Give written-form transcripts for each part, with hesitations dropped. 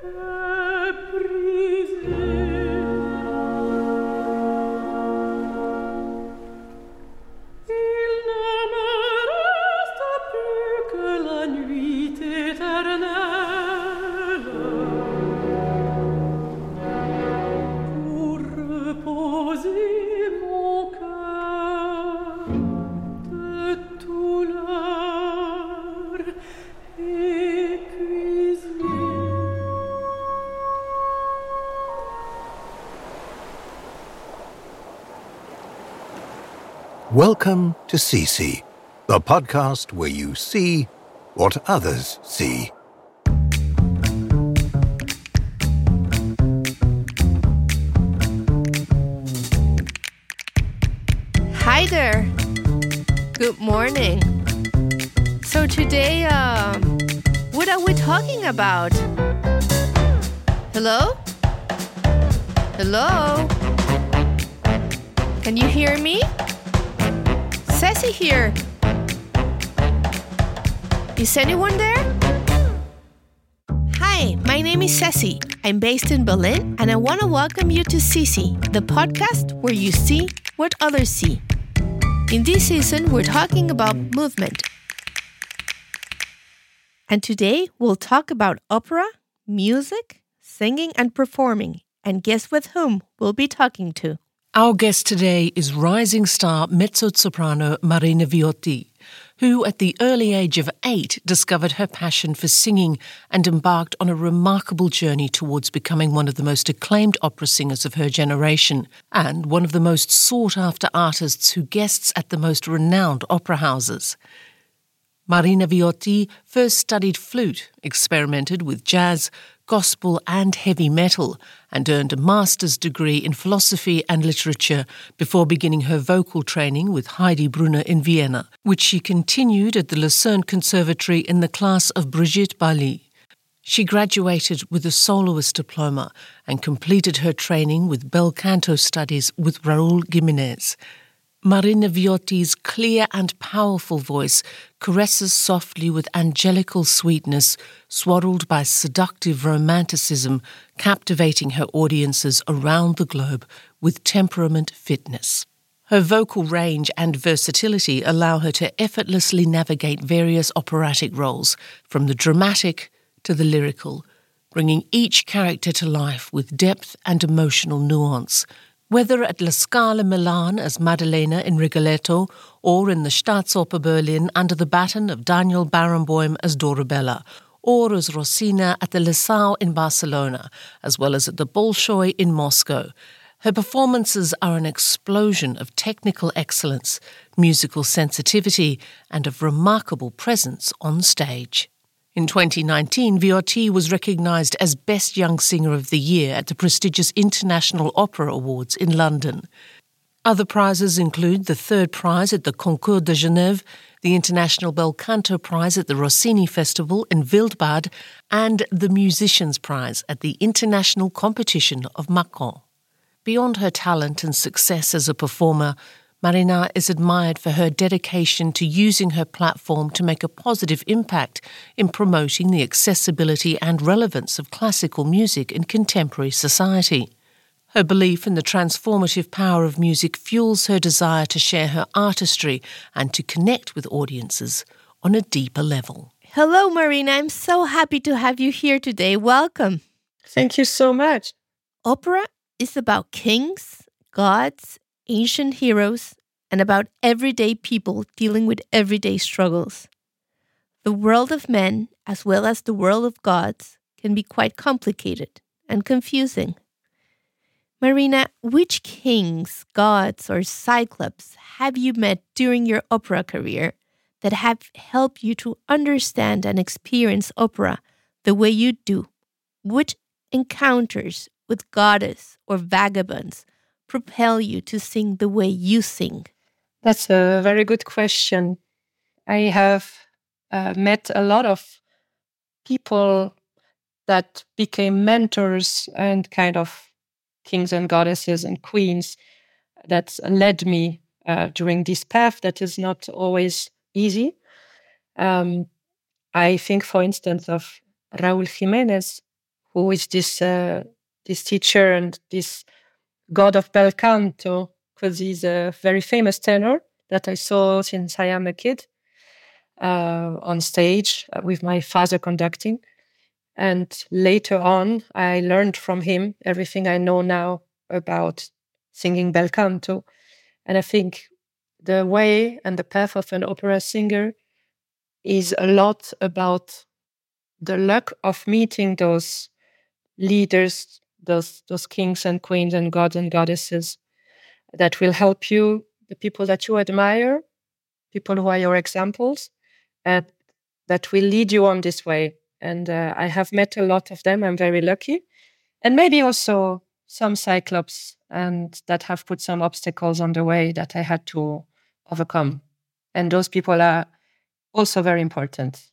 Welcome to CC, the podcast where you see what others see. Hi there. Good morning. So today, what are we talking about? Hello? Hello? Can you hear me? Ceci here. Is anyone there? Hi, my name is Ceci. I'm based in Berlin, and I want to welcome you to CC, the podcast where you see what others see. In this season, we're talking about movement. And today, we'll talk about opera, music, singing, and performing. And guess with whom we'll be talking to? Our guest today is rising star mezzo-soprano Marina Viotti, who at the early age of 8 discovered her passion for singing and embarked on a remarkable journey towards becoming one of the most acclaimed opera singers of her generation and one of the most sought-after artists who guests at the most renowned opera houses. Marina Viotti first studied flute, experimented with jazz, gospel and heavy metal, and earned a master's degree in philosophy and literature before beginning her vocal training with Heidi Brunner in Vienna, which she continued at the Lucerne Conservatory in the class of Brigitte Bali. She graduated with a soloist diploma and completed her training with bel canto studies with Raúl Jiménez. Marina Viotti's clear and powerful voice caresses softly with angelical sweetness, swaddled by seductive romanticism, captivating her audiences around the globe with temperament fitness. Her vocal range and versatility allow her to effortlessly navigate various operatic roles, from the dramatic to the lyrical, bringing each character to life with depth and emotional nuance. Whether at La Scala Milan as Maddalena in Rigoletto or in the Staatsoper Berlin under the baton of Daniel Barenboim as Dorabella, or as Rosina at the Liceu in Barcelona, as well as at the Bolshoi in Moscow, her performances are an explosion of technical excellence, musical sensitivity, and of remarkable presence on stage. In 2019, Viotti was recognised as Best Young Singer of the Year at the prestigious International Opera Awards in London. Other prizes include the third prize at the Concours de Genève, the International Bel Canto Prize at the Rossini Festival in Wildbad, and the Musicians' Prize at the International Competition of Macon. Beyond her talent and success as a performer, Marina is admired for her dedication to using her platform to make a positive impact in promoting the accessibility and relevance of classical music in contemporary society. Her belief in the transformative power of music fuels her desire to share her artistry and to connect with audiences on a deeper level. Hello, Marina. I'm so happy to have you here today. Welcome. Thank you so much. Opera is about kings, gods, ancient heroes, and about everyday people dealing with everyday struggles. The world of men, as well as the world of gods, can be quite complicated and confusing. Marina, which kings, gods, or cyclops have you met during your opera career that have helped you to understand and experience opera the way you do? Which encounters with goddess or vagabonds propel you to sing the way you sing? That's a very good question. I have met a lot of people that became mentors and kind of kings and goddesses and queens that led me during this path that is not always easy. I think, for instance, of Raúl Jiménez, who is this teacher and this god of bel canto, because he's a very famous tenor that I saw since I am a kid on stage with my father conducting. And later on, I learned from him everything I know now about singing bel canto. And I think the way and the path of an opera singer is a lot about the luck of meeting those leaders, those kings and queens and gods and goddesses that will help you, the people that you admire, people who are your examples, and that will lead you on this way. And I have met a lot of them. I'm very lucky. And maybe also some cyclops and that have put some obstacles on the way that I had to overcome. And those people are also very important.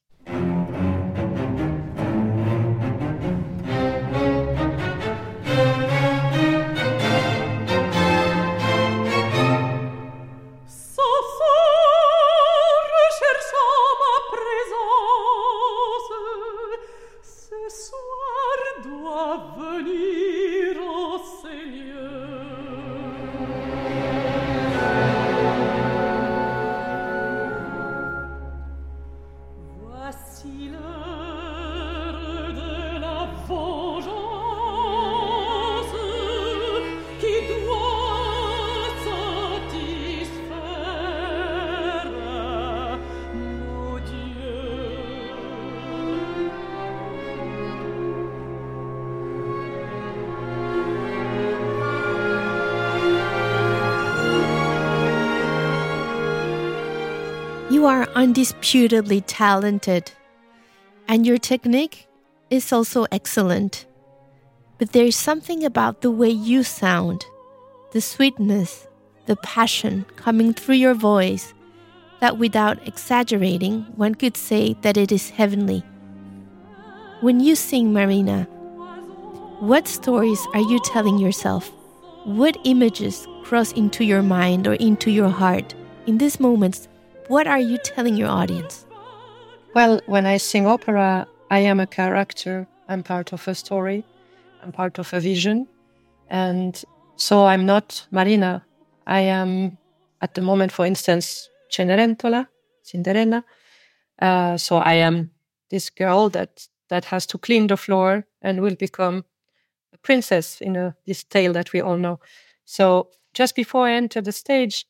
You are undisputably talented, and your technique is also excellent. But there is something about the way you sound, the sweetness, the passion coming through your voice, that without exaggerating, one could say that it is heavenly. When you sing, Marina, what stories are you telling yourself? What images cross into your mind or into your heart? In these moments, what are you telling your audience? Well, when I sing opera, I am a character. I'm part of a story. I'm part of a vision. And so I'm not Marina. I am, at the moment, for instance, Cenerentola, Cinderella. So I am this girl that has to clean the floor and will become a princess in this tale that we all know. So just before I enter the stage,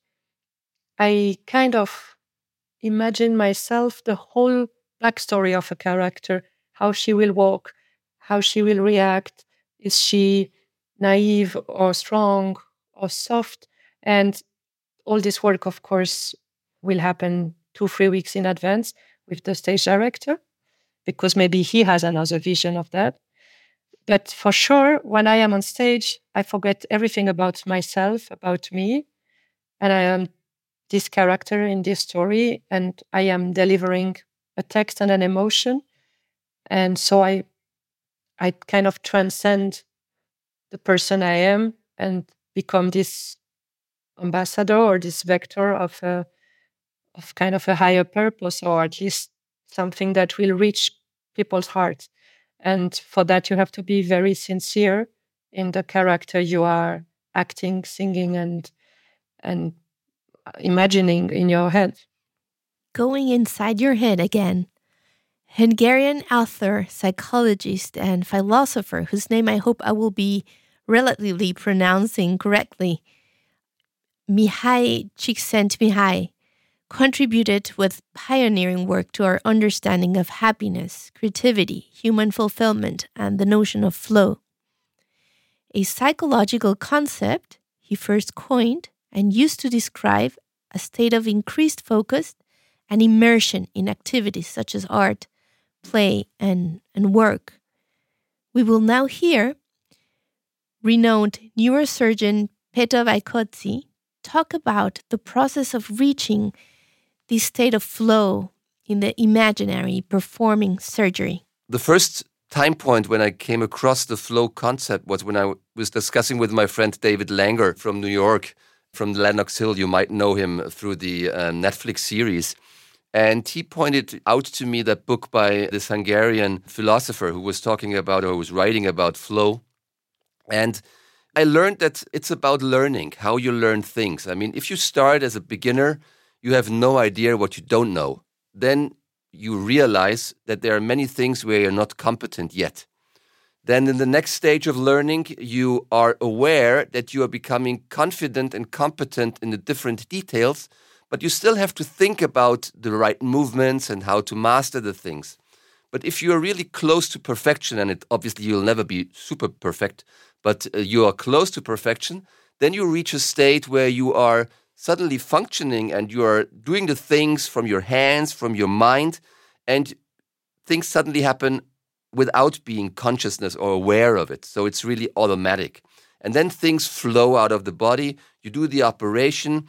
I kind of imagine myself the whole backstory of a character, how she will walk, how she will react. Is she naive or strong or soft? And all this work, of course, will happen 2-3 weeks in advance with the stage director, because maybe he has another vision of that. But for sure, when I am on stage, I forget everything about myself, about me, and I am this character in this story, and I am delivering a text and an emotion. And so I kind of transcend the person I am and become this ambassador or this vector of kind of a higher purpose, or at least something that will reach people's hearts. And for that, you have to be very sincere in the character you are acting, singing, and imagining in your head. Going inside your head again. Hungarian author, psychologist, and philosopher, whose name I hope I will be relatively pronouncing correctly, Mihaly Csikszentmihalyi, contributed with pioneering work to our understanding of happiness, creativity, human fulfillment, and the notion of flow. A psychological concept he first coined and used to describe a state of increased focus and immersion in activities such as art, play, and work. We will now hear renowned neurosurgeon Peter Vygotsky talk about the process of reaching this state of flow in the imaginary performing surgery. The first time point when I came across the flow concept was when I was discussing with my friend David Langer from New York, from Lenox Hill. You might know him through the Netflix series. And he pointed out to me that book by this Hungarian philosopher who was talking about, or was writing about flow. And I learned that it's about learning, how you learn things. I mean, if you start as a beginner, you have no idea what you don't know. Then you realize that there are many things where you're not competent yet. Then in the next stage of learning, you are aware that you are becoming confident and competent in the different details, but you still have to think about the right movements and how to master the things. But if you are really close to perfection, and obviously you'll never be super perfect, but you are close to perfection, then you reach a state where you are suddenly functioning and you are doing the things from your hands, from your mind, and things suddenly happen without being consciousness or aware of it. So it's really automatic. And then things flow out of the body. You do the operation.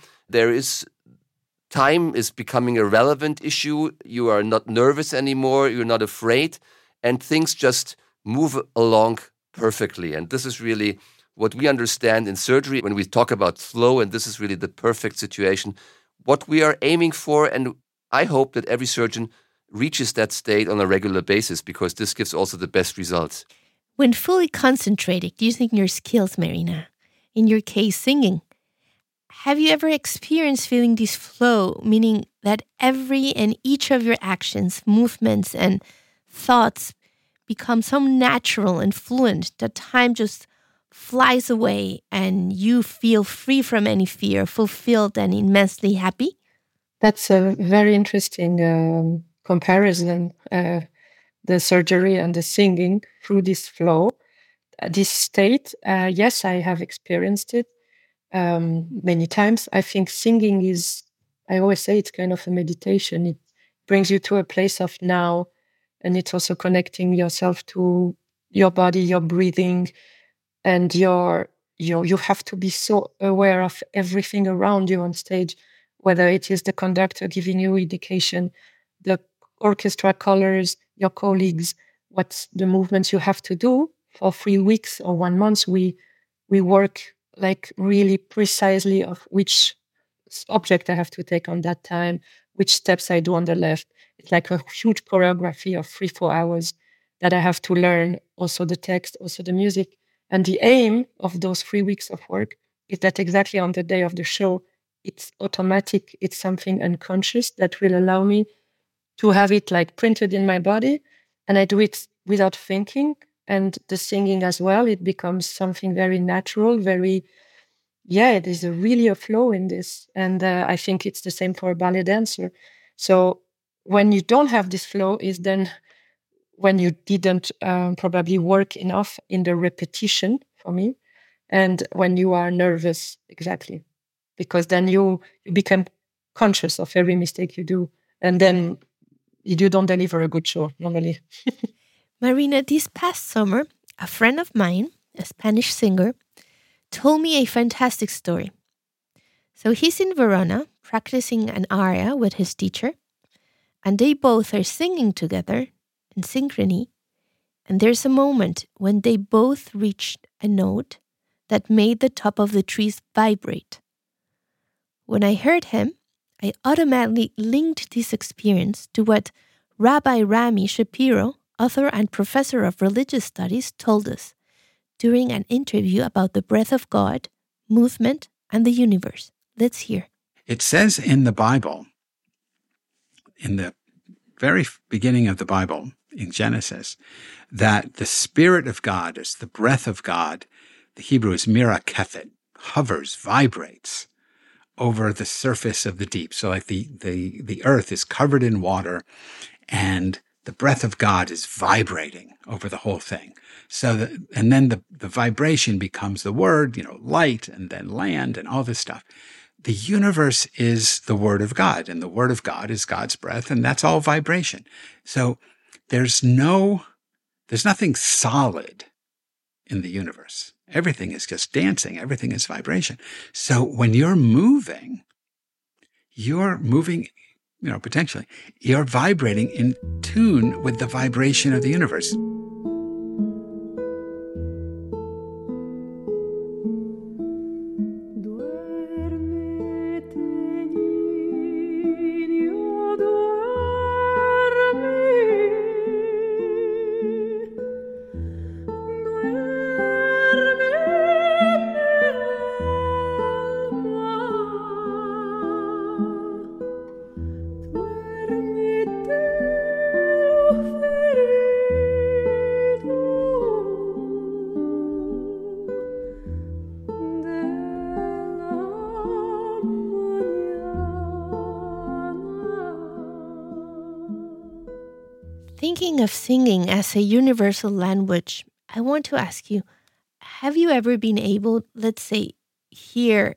Time is becoming a relevant issue. You are not nervous anymore. You're not afraid. And things just move along perfectly. And this is really what we understand in surgery when we talk about flow. And this is really the perfect situation. What we are aiming for, and I hope that every surgeon reaches that state on a regular basis, because this gives also the best results. When fully concentrated using your skills, Marina, in your case singing, have you ever experienced feeling this flow, meaning that every and each of your actions, movements, and thoughts become so natural and fluent that time just flies away and you feel free from any fear, fulfilled and immensely happy? That's a very interesting comparison, the surgery and the singing through this flow, this state. Yes, I have experienced it many times. I think singing I always say it's kind of a meditation. It brings you to a place of now, and it's also connecting yourself to your body, your breathing, and you have to be so aware of everything around you on stage, whether it is the conductor giving you indication, the orchestra colors, your colleagues, what's the movements you have to do. For 3 weeks or 1 month, we work like really precisely of which object I have to take on that time, which steps I do on the left. It's like a huge choreography of 3-4 hours that I have to learn, also the text, also the music. And the aim of those 3 weeks of work is that exactly on the day of the show, it's automatic, it's something unconscious that will allow me to have it like printed in my body, and I do it without thinking. And the singing as well, it becomes something very natural, it is really a flow in this. And I think it's the same for a ballet dancer. So when you don't have this flow is then when you didn't probably work enough in the repetition, for me, and when you are nervous, exactly, because then you become conscious of every mistake you do, and then you don't deliver a good show normally. Marina, this past summer, a friend of mine, a Spanish singer, told me a fantastic story. So he's in Verona practicing an aria with his teacher, and they both are singing together in synchrony. And there's a moment when they both reached a note that made the top of the trees vibrate. When I heard him, I automatically linked this experience to what Rabbi Rami Shapiro, author and professor of religious studies, told us during an interview about the breath of God, movement, and the universe. Let's hear. It says in the Bible, in the very beginning of the Bible, in Genesis, that the Spirit of God is the breath of God. The Hebrew is mirakethet, hovers, vibrates over the surface of the deep. So like the earth is covered in water, and the breath of God is vibrating over the whole thing. And then the vibration becomes the word, light, and then land, and all this stuff. The universe is the Word of God, and the Word of God is God's breath, and that's all vibration. So there's nothing solid in the universe. Everything is just dancing. Everything is vibration. So when you're moving, potentially, you're vibrating in tune with the vibration of the universe. Thinking of singing as a universal language, I want to ask you, have you ever been able, let's say, hear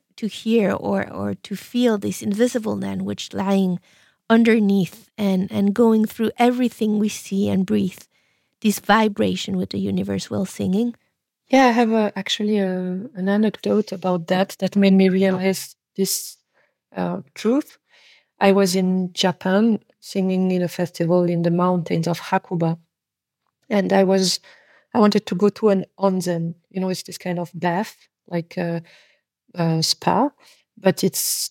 or to feel this invisible language lying underneath and going through everything we see and breathe, this vibration with the universe while singing? Yeah, I have actually an anecdote about that made me realize this truth. I was in Japan singing in a festival in the mountains of Hakuba, and I wanted to go to an onsen. It's this kind of bath, like a spa, but it's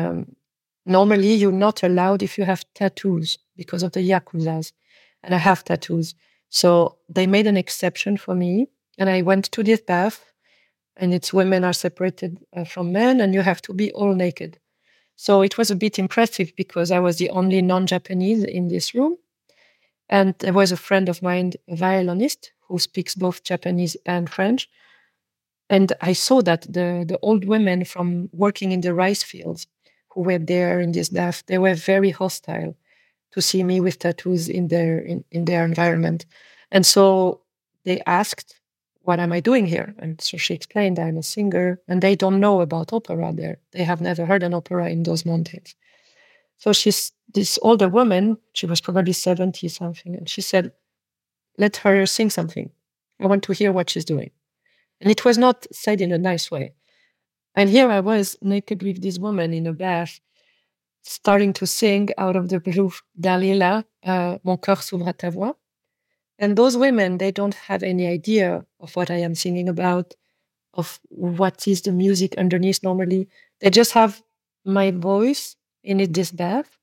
normally you're not allowed if you have tattoos because of the yakuzas, and I have tattoos. So they made an exception for me, and I went to this bath, and it's women are separated from men, and you have to be all naked. So it was a bit impressive because I was the only non-Japanese in this room. And there was a friend of mine, a violinist, who speaks both Japanese and French. And I saw that the old women from working in the rice fields who were there in this bath, they were very hostile to see me with tattoos in their environment. And so they asked, what am I doing here? And so she explained, I'm a singer, and they don't know about opera there. They have never heard an opera in those mountains. So she's this older woman, she was probably 70 something, and she said, let her sing something. I want to hear what she's doing. And it was not said in a nice way. And here I was naked with this woman in a bath, starting to sing out of the blue, Dalila, Mon cœur s'ouvre à ta voix. And those women, they don't have any idea of what I am singing about, of what is the music underneath normally. They just have my voice in this bath.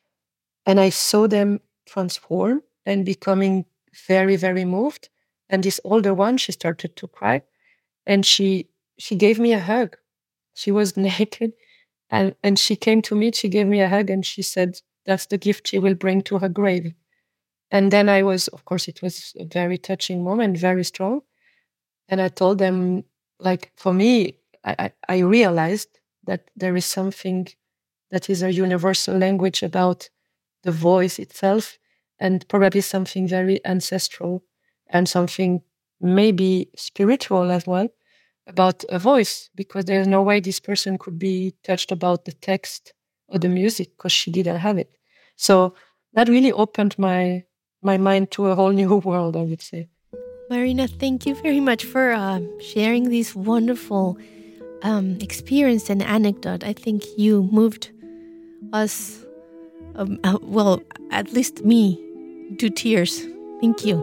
And I saw them transform and becoming very, very moved. And this older one, she started to cry. And she gave me a hug. She was naked. And she came to me, she gave me a hug, and she said, that's the gift she will bring to her grave. And then I was, of course, it was a very touching moment, very strong. And I told them, like, for me, I realized that there is something that is a universal language about the voice itself, and probably something very ancestral and something maybe spiritual as well about a voice, because there's no way this person could be touched about the text or the music because she didn't have it. So that really opened my mind to a whole new world, I would say. Marina, thank you very much for sharing this wonderful experience and anecdote. I think you moved us, well, at least me, to tears. Thank you.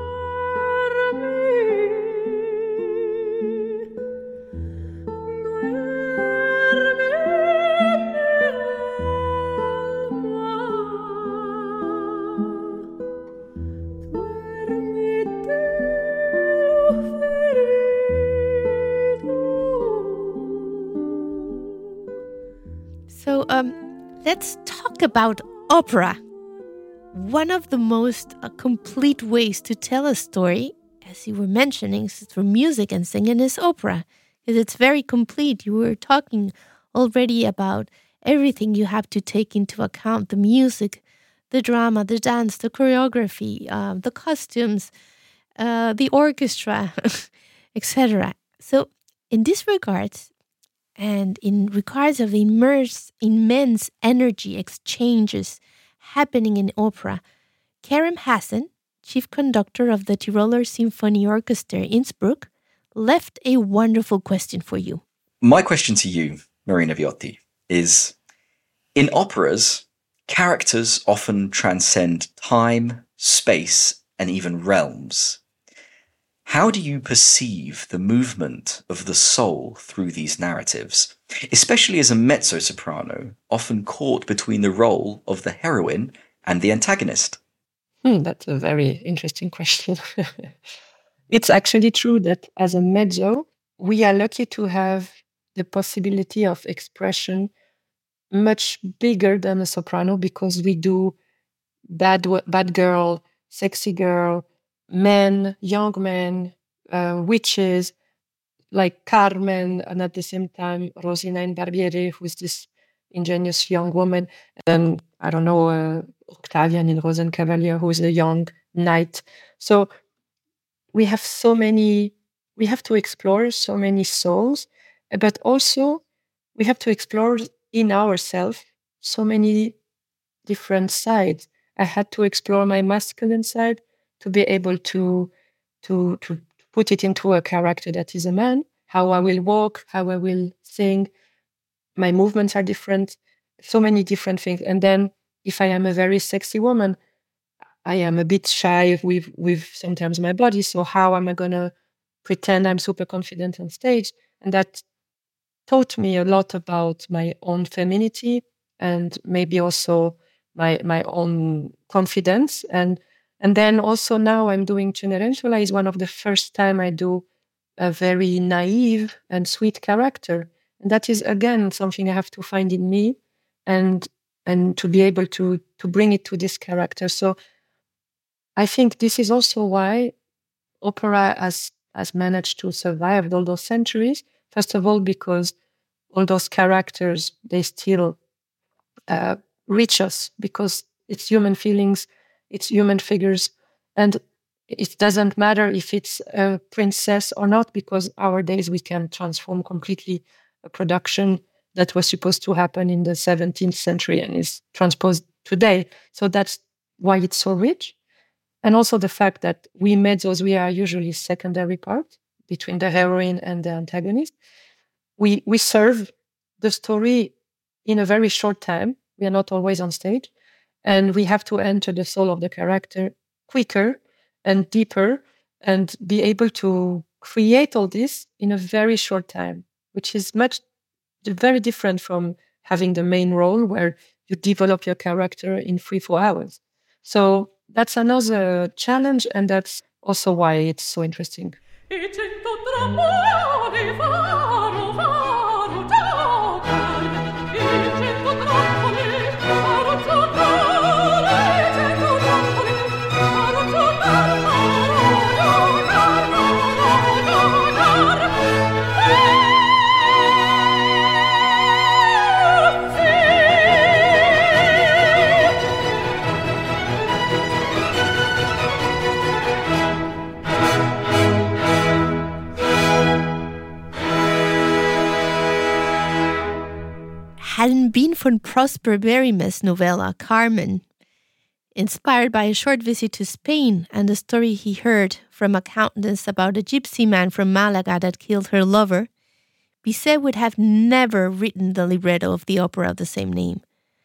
So let's talk about opera. One of the most complete ways to tell a story, as you were mentioning, is through music and singing, is opera. Because it's very complete. You were talking already about everything you have to take into account: the music, the drama, the dance, the choreography, the costumes, the orchestra, etc. So in this regards, and in regards of immense energy exchanges happening in opera, Kerem Hassan, chief conductor of the Tiroler Symphony Orchestra Innsbruck, left a wonderful question for you. My question to you, Marina Viotti, is, in operas, characters often transcend time, space, and even realms. How do you perceive the movement of the soul through these narratives, especially as a mezzo-soprano, often caught between the role of the heroine and the antagonist? That's a very interesting question. It's actually true that as a mezzo, we are lucky to have the possibility of expression much bigger than a soprano, because we do bad girl, sexy girl, men, young men, witches, like Carmen, and at the same time Rosina in Barbiere, who is this ingenious young woman, and I don't know, Octavian in Rosenkavalier, who is the young night. So we have to explore so many souls, but also we have to explore in ourselves so many different sides. I had to explore my masculine side to be able to put it into a character that is a man, how I will walk, how I will sing. My movements are different, so many different things. And then if I am a very sexy woman, I am a bit shy with sometimes my body. So how am I going to pretend I'm super confident on stage? And that taught me a lot about my own femininity and maybe also my own confidence. And then also now I'm doing Cenerentola is one of the first time I do a very naive and sweet character. And that is, again, something I have to find in me and to be able to bring it to this character. So I think this is also why opera has managed to survive all those centuries. First of all, because all those characters, they still reach us because it's human feelings, it's human figures, and it doesn't matter if it's a princess or not, because nowadays we can transform completely a production that was supposed to happen in the 17th century and is transposed today. So that's why it's so rich. And also the fact that we mezzos, we are usually secondary part between the heroine and the antagonist. We serve the story in a very short time. We are not always on stage. And we have to enter the soul of the character quicker and deeper and be able to create all this in a very short time, which is very different from having the main role where you develop your character in 3-4 hours. So that's another challenge, and that's also why it's so interesting. Hadn't been for Prosper Mérimée novella Carmen, inspired by a short visit to Spain and the story he heard from a countess about a gypsy man from Malaga that killed her lover, Bizet would have never written the libretto of the opera of the same name.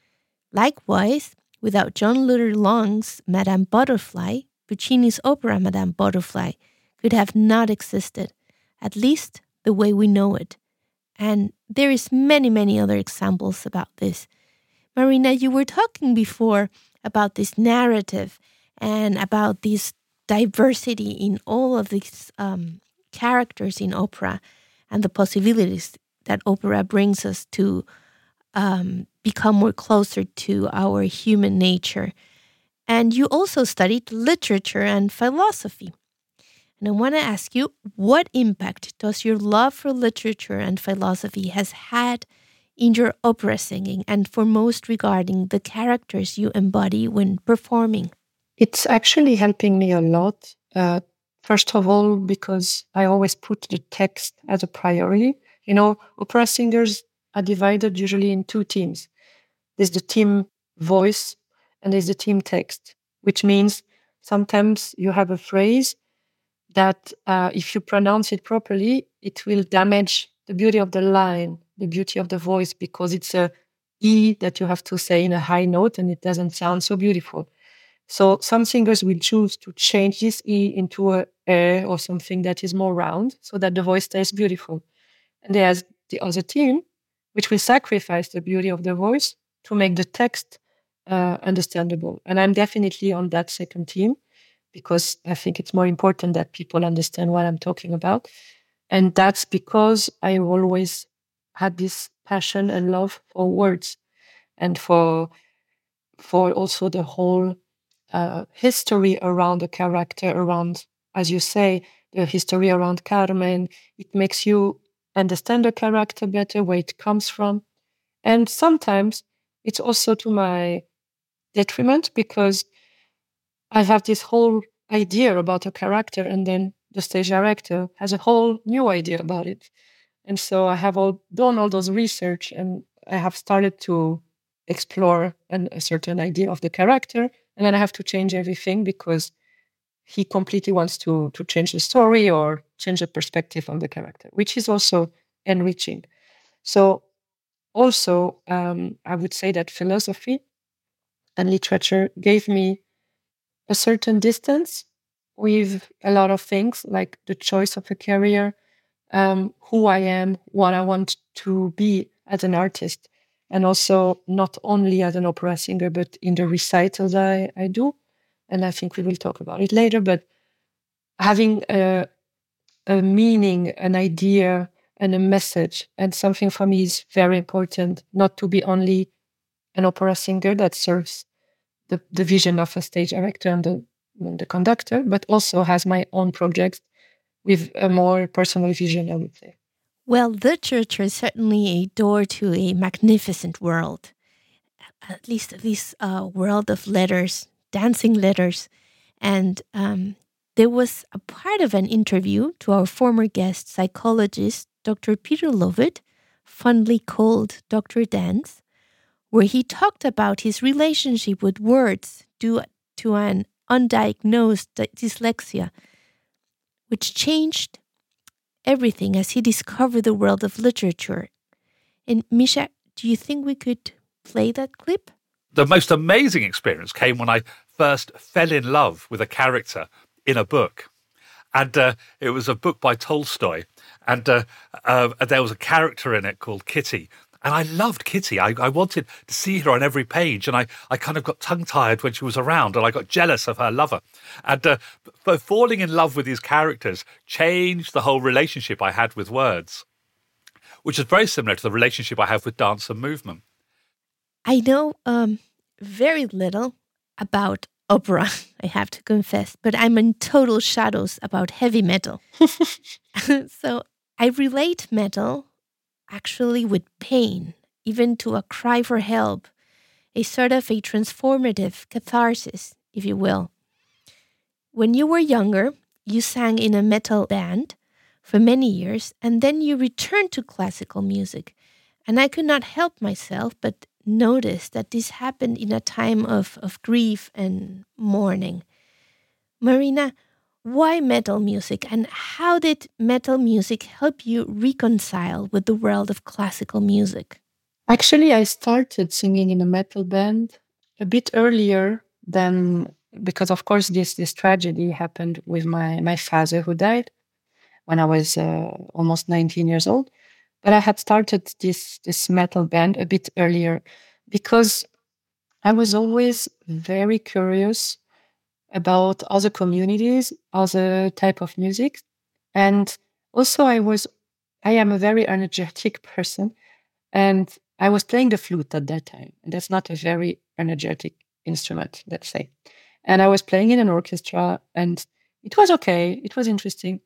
Likewise, without John Luther Long's Madame Butterfly, Puccini's opera Madame Butterfly could have not existed, at least the way we know it. And there is many, many other examples about this. Marina, you were talking before about this narrative and about this diversity in all of these characters in opera and the possibilities that opera brings us to become more closer to our human nature. And you also studied literature and philosophy. And I want to ask you, what impact does your love for literature and philosophy has had in your opera singing, and foremost regarding the characters you embody when performing? It's actually helping me a lot. First of all, because I always put the text as a priority. You know, opera singers are divided usually in two teams. There's the team voice and there's the team text, which means sometimes you have a phrase that if you pronounce it properly, it will damage the beauty of the line, the beauty of the voice, because it's a E that you have to say in a high note and it doesn't sound so beautiful. So some singers will choose to change this E into a or something that is more round so that the voice stays beautiful. And there's the other team, which will sacrifice the beauty of the voice to make the text understandable. And I'm definitely on that second team, because I think it's more important that people understand what I'm talking about. And that's because I always had this passion and love for words and for also the whole history around the character, around, as you say, the history around Carmen. It makes you understand the character better, where it comes from. And sometimes it's also to my detriment, because I have this whole idea about a character, and then the stage director has a whole new idea about it. And so I have done all those research, and I have started to explore a certain idea of the character, and then I have to change everything because he completely wants to change the story or change the perspective on the character, which is also enriching. So also, I would say that philosophy and literature gave me a certain distance with a lot of things, like the choice of a career, who I am, what I want to be as an artist, and also not only as an opera singer, but in the recitals I do. And I think we will talk about it later, but having a meaning, an idea, and a message, and something for me is very important, not to be only an opera singer that serves the vision of a stage director and the conductor, but also has my own projects with a more personal vision, I would say. Well, literature is certainly a door to a magnificent world, at least this world of letters, dancing letters. And there was a part of an interview to our former guest psychologist, Dr. Peter Lovett, fondly called Dr. Dance, where he talked about his relationship with words due to an undiagnosed dyslexia, which changed everything as he discovered the world of literature. And Misha, do you think we could play that clip? The most amazing experience came when I first fell in love with a character in a book. And it was a book by Tolstoy. And there was a character in it called Kitty. And I loved Kitty. I wanted to see her on every page. And I kind of got tongue-tied when she was around. And I got jealous of her lover. And but falling in love with these characters changed the whole relationship I had with words, which is very similar to the relationship I have with dance and movement. I know very little about opera, I have to confess, but I'm in total shadows about heavy metal. So I relate metal actually with pain, even to a cry for help, a sort of a transformative catharsis, if you will. When you were younger, you sang in a metal band for many years, and then you returned to classical music. And I could not help myself but notice that this happened in a time of grief and mourning. Marina, why metal music, and how did metal music help you reconcile with the world of classical music? Actually, I started singing in a metal band a bit earlier than, because of course this tragedy happened with my father, who died when I was almost 19 years old. But I had started this metal band a bit earlier because I was always very curious about other communities, other type of music. And also I am a very energetic person, and I was playing the flute at that time. And that's not a very energetic instrument, let's say. And I was playing in an orchestra, and it was okay. It was interesting.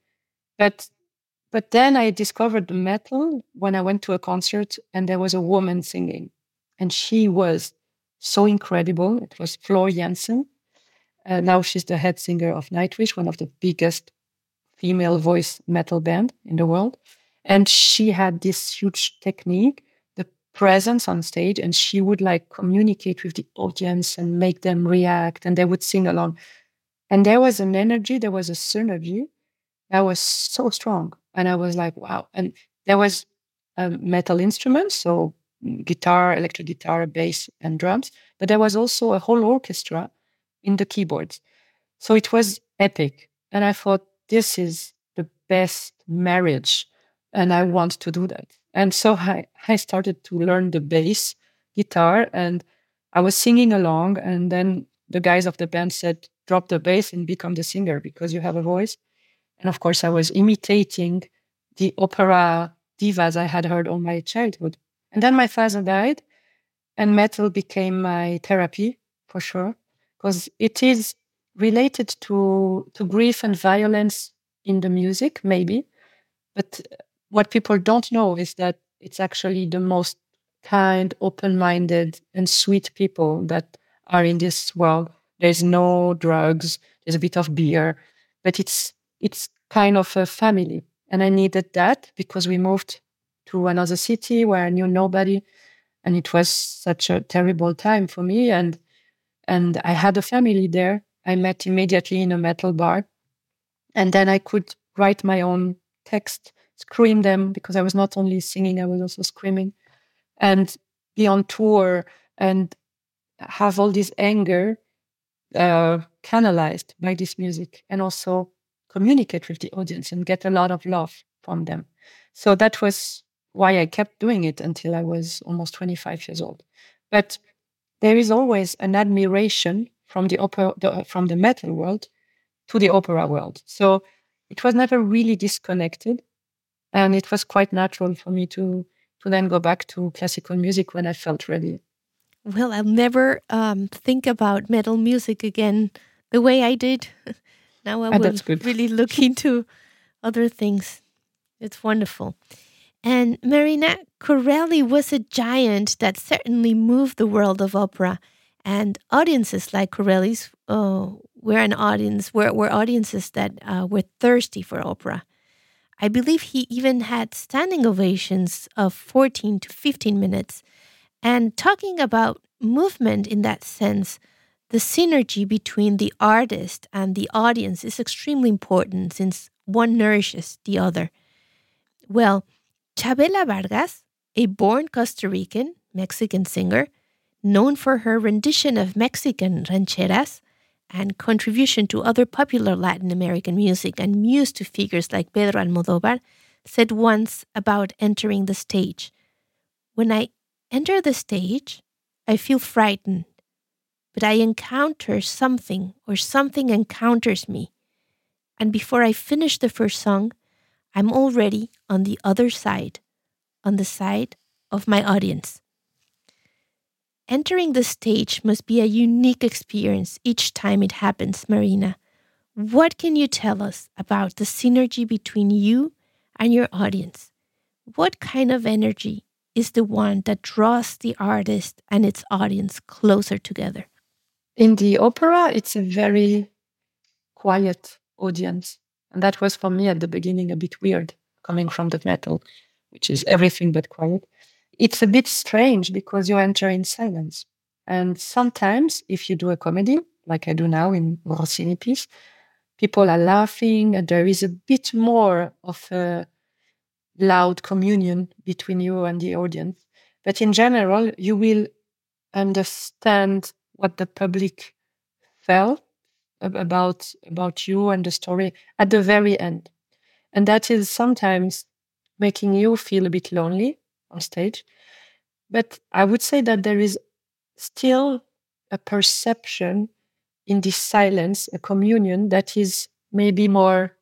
But then I discovered the metal when I went to a concert, and there was a woman singing. And she was so incredible. It was Floor Jansen. Now she's the head singer of Nightwish, one of the biggest female voice metal band in the world. And she had this huge technique, the presence on stage, and she would like communicate with the audience and make them react, and they would sing along. And there was an energy, there was a synergy that was so strong. And I was like, wow. And there was metal instruments, so guitar, electric guitar, bass, and drums. But there was also a whole orchestra in the keyboards. So it was epic. And I thought, this is the best marriage. And I want to do that. And so I started to learn the bass guitar, and I was singing along. And then the guys of the band said, drop the bass and become the singer because you have a voice. And of course, I was imitating the opera divas I had heard all my childhood. And then my father died, and metal became my therapy, for sure, because it is related to grief and violence in the music, maybe. But what people don't know is that it's actually the most kind, open-minded, and sweet people that are in this world. There's no drugs. There's a bit of beer, but it's kind of a family. And I needed that because we moved to another city where I knew nobody, and it was such a terrible time for me. And I had a family there. I met immediately in a metal bar, and then I could write my own text, scream them, because I was not only singing, I was also screaming, and be on tour and have all this anger canalized by this music, and also communicate with the audience and get a lot of love from them. So that was why I kept doing it until I was almost 25 years old. But there is always an admiration from from the metal world to the opera world. So it was never really disconnected. And it was quite natural for me to then go back to classical music when I felt ready. Well, I'll never think about metal music again the way I did. Now I will really look into other things. It's wonderful. And Marina, Corelli was a giant that certainly moved the world of opera. And audiences like Corelli's were audiences that were thirsty for opera. I believe he even had standing ovations of 14 to 15 minutes. And talking about movement in that sense, the synergy between the artist and the audience is extremely important since one nourishes the other. Well, Chabela Vargas, a born Costa Rican, Mexican singer, known for her rendition of Mexican rancheras and contribution to other popular Latin American music and muse to figures like Pedro Almodóvar, said once about entering the stage, "When I enter the stage, I feel frightened, but I encounter something or something encounters me. And before I finish the first song, I'm already on the other side, on the side of my audience." Entering the stage must be a unique experience each time it happens, Marina. What can you tell us about the synergy between you and your audience? What kind of energy is the one that draws the artist and its audience closer together? In the opera, it's a very quiet audience. And that was for me at the beginning a bit weird, coming from the metal, which is everything but quiet. It's a bit strange because you enter in silence. And sometimes if you do a comedy, like I do now in Rossini piece, people are laughing and there is a bit more of a loud communion between you and the audience. But in general, you will understand what the public felt about you and the story at the very end. And that is sometimes making you feel a bit lonely on stage. But I would say that there is still a perception in this silence, a communion that is maybe more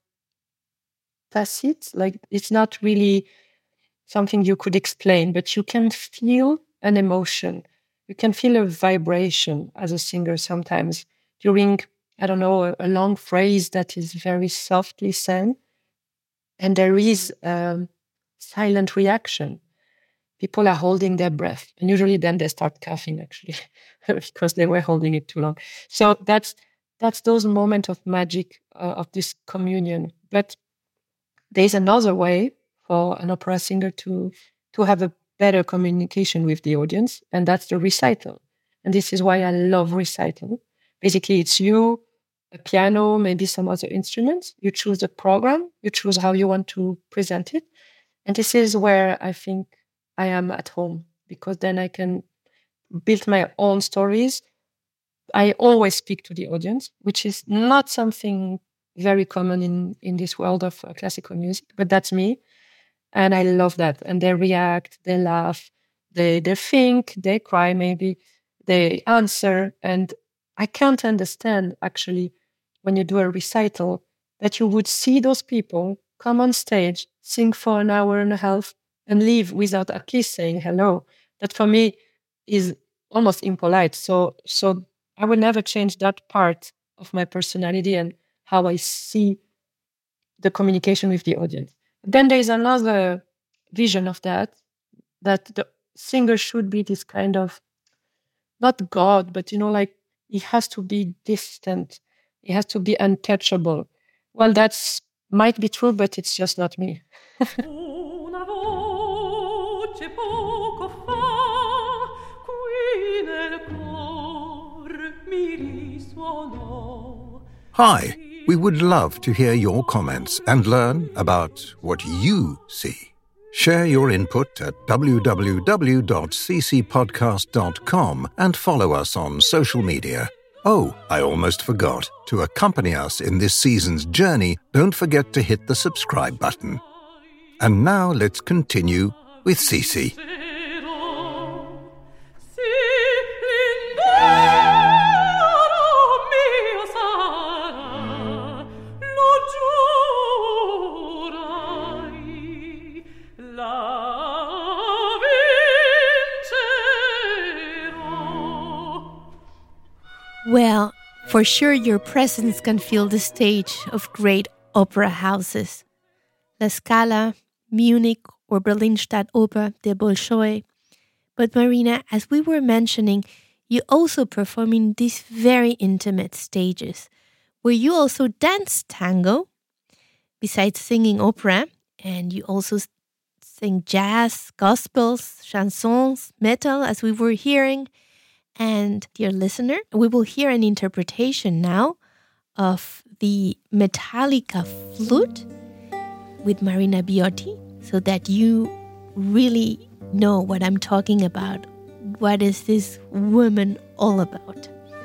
tacit, like it's not really something you could explain, but you can feel an emotion. You can feel a vibration as a singer sometimes during, I don't know, a long phrase that is very softly sang. And there is a silent reaction. People are holding their breath. And usually then they start coughing, actually, because they were holding it too long. So that's those moments of magic, of this communion. But there's another way for an opera singer to have a better communication with the audience, and that's the recital. And this is why I love recital. Basically, it's you, a piano, maybe some other instruments. You choose the program, you choose how you want to present it. And this is where I think I am at home, because then I can build my own stories. I always speak to the audience, which is not something very common in this world of classical music, but that's me. And I love that. And they react, they laugh, they think, they cry maybe, they answer. And I can't understand, actually, when you do a recital, that you would see those people come on stage, sing for an hour and a half, and leave without at least saying hello. That for me is almost impolite. So I will never change that part of my personality and how I see the communication with the audience. Then there is another vision of that the singer should be this kind of, not God, but like It has to be distant. It has to be untouchable. Well, that's might be true, but it's just not me. Una voce poco fa qui nel cor mi risuonò. Hi, we would love to hear your comments and learn about what you see. Share your input at www.ccpodcast.com and follow us on social media. Oh, I almost forgot. To accompany us in this season's journey, don't forget to hit the subscribe button. And now let's continue with Cici. Well, for sure your presence can fill the stage of great opera houses. La Scala, Munich, or Berlin Stadtoper, der Bolshoi. But Marina, as we were mentioning, you also perform in these very intimate stages, where you also dance tango, besides singing opera, and you also sing jazz, gospels, chansons, metal, as we were hearing. And dear listener, we will hear an interpretation now of the Metallica flute with Marina Viotti, so that you really know what I'm talking about. What is this woman all about?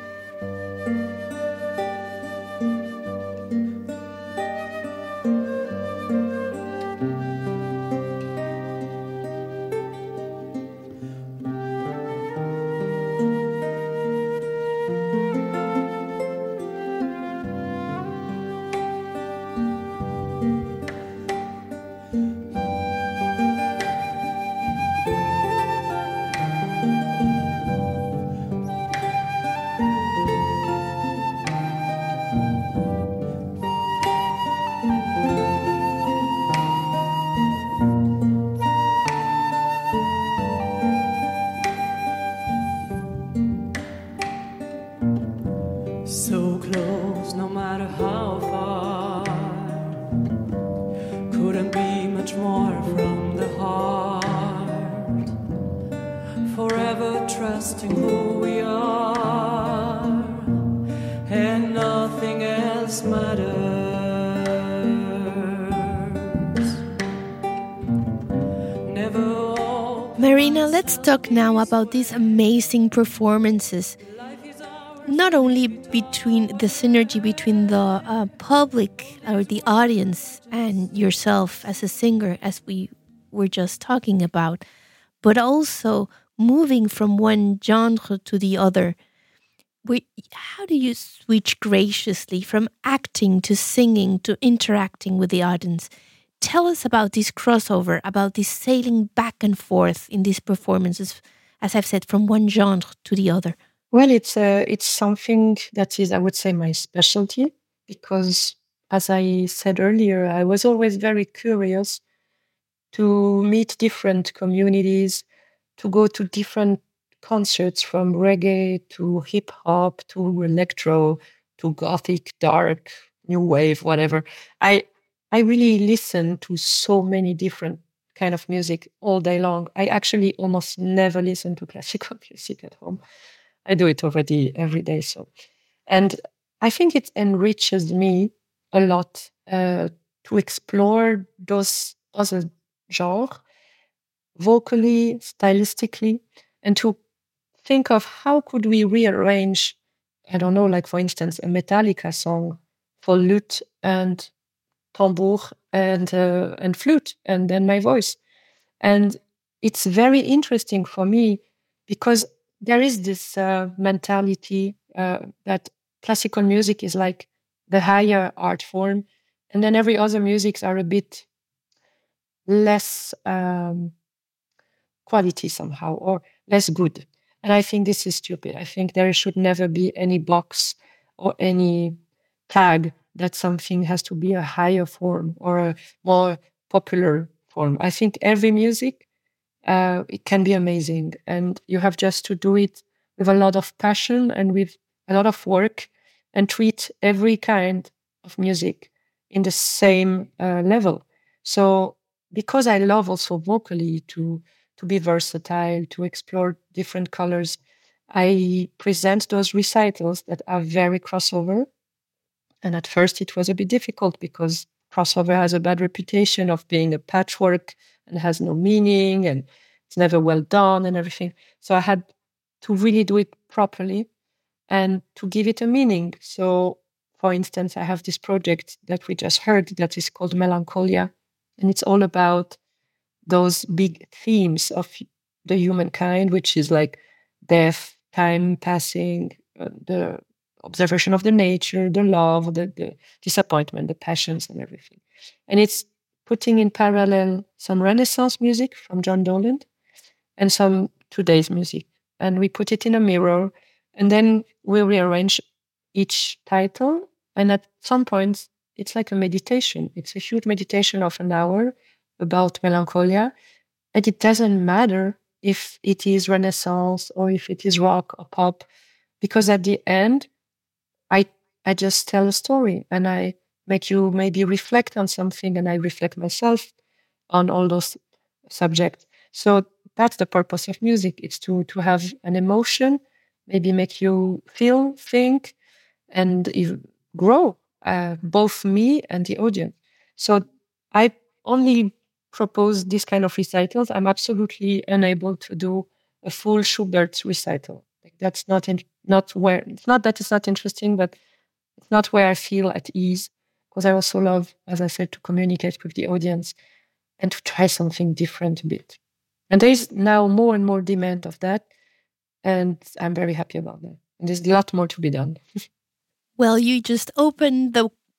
So close, no matter how far. Couldn't be much more from the heart. Forever trusting who we are, and nothing else matters. Never all. Marina, let's talk now about these amazing performances. Not only between the synergy between the public or the audience and yourself as a singer, as we were just talking about, but also moving from one genre to the other. How do you switch graciously from acting to singing to interacting with the audience? Tell us about this crossover, about this sailing back and forth in these performances, as I've said, from one genre to the other. Well, it's something that is, I would say, my specialty, because, as I said earlier, I was always very curious to meet different communities, to go to different concerts, from reggae to hip hop to electro to gothic, dark, new wave, whatever. I really listen to so many different kind of music all day long. I actually almost never listen to classical music at home. I do it already every day. And I think it enriches me a lot to explore those other genres, vocally, stylistically, and to think of how could we rearrange, I don't know, like for instance, a Metallica song for lute and tambour and flute, and then my voice. And it's very interesting for me because there is this mentality that classical music is like the higher art form, and then every other musics are a bit less quality somehow, or less good. And I think this is stupid. I think there should never be any box or any tag that something has to be a higher form or a more popular form. I think every music, it can be amazing, and you have just to do it with a lot of passion and with a lot of work and treat every kind of music in the same level. So because I love also vocally to be versatile, to explore different colors, I present those recitals that are very crossover. And at first it was a bit difficult because crossover has a bad reputation of being a patchwork and has no meaning and it's never well done and everything. So I had to really do it properly and to give it a meaning. So, for instance, I have this project that we just heard that is called Melancholia, and it's all about those big themes of the humankind, which is like death, time passing, the observation of the nature, the love, the disappointment, the passions, and everything. And it's putting in parallel some Renaissance music from John Dolan and some today's music. And we put it in a mirror, and then we rearrange each title. And at some point, it's like a meditation. It's a huge meditation of an hour about melancholia. And it doesn't matter if it is Renaissance or if it is rock or pop, because at the end, I just tell a story and I make you maybe reflect on something, and I reflect myself on all those subjects. So that's the purpose of music. It's to have an emotion, maybe make you feel, think, and grow, both me and the audience. So I only propose this kind of recitals. I'm absolutely unable to do a full Schubert recital. That's it's not that it's not interesting, but it's not where I feel at ease, because I also love, as I said, to communicate with the audience and to try something different a bit. And there is now more and more demand of that, and I'm very happy about that. And there's a lot more to be done. Well, you just opened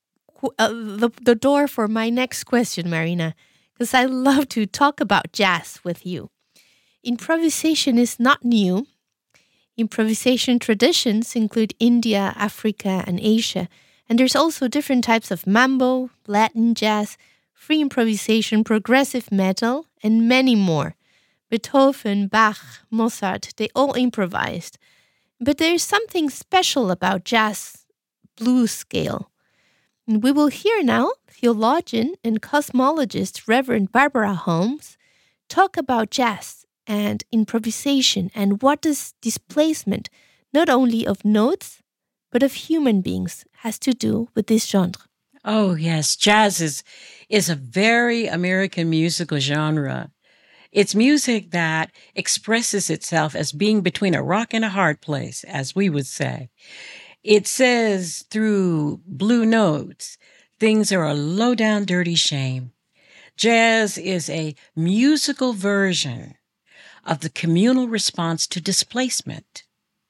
the door for my next question, Marina, because I love to talk about jazz with you. Improvisation is not new. Improvisation traditions include India, Africa, and Asia. And there's also different types of mambo, Latin jazz, free improvisation, progressive metal, and many more. Beethoven, Bach, Mozart, they all improvised. But there's something special about jazz blues scale. And we will hear now theologian and cosmologist Reverend Barbara Holmes talk about jazz and improvisation, and what does displacement, not only of notes, but of human beings, has to do with this genre. Oh, yes. Jazz is a very American musical genre. It's music that expresses itself as being between a rock and a hard place, as we would say. It says through blue notes, things are a low-down, dirty shame. Jazz is a musical version of the communal response to displacement.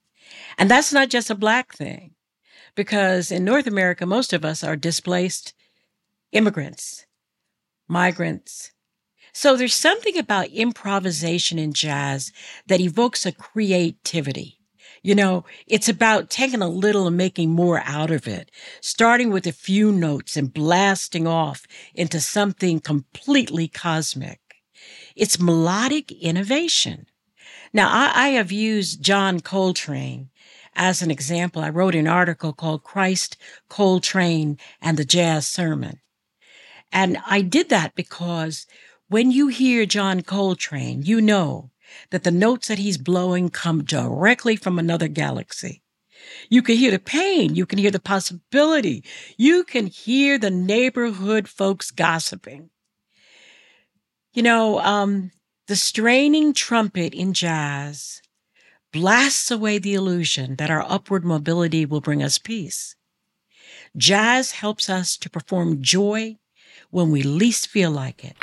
And that's not just a Black thing, because in North America, most of us are displaced immigrants, migrants. So there's something about improvisation in jazz that evokes a creativity. You know, it's about taking a little and making more out of it, starting with a few notes and blasting off into something completely cosmic. It's melodic innovation. Now, I have used John Coltrane as an example. I wrote an article called Christ, Coltrane, and the Jazz Sermon. And I did that because when you hear John Coltrane, you know that the notes that he's blowing come directly from another galaxy. You can hear the pain. You can hear the possibility. You can hear the neighborhood folks gossiping. You know, the straining trumpet in jazz blasts away the illusion that our upward mobility will bring us peace. Jazz helps us to perform joy when we least feel like it.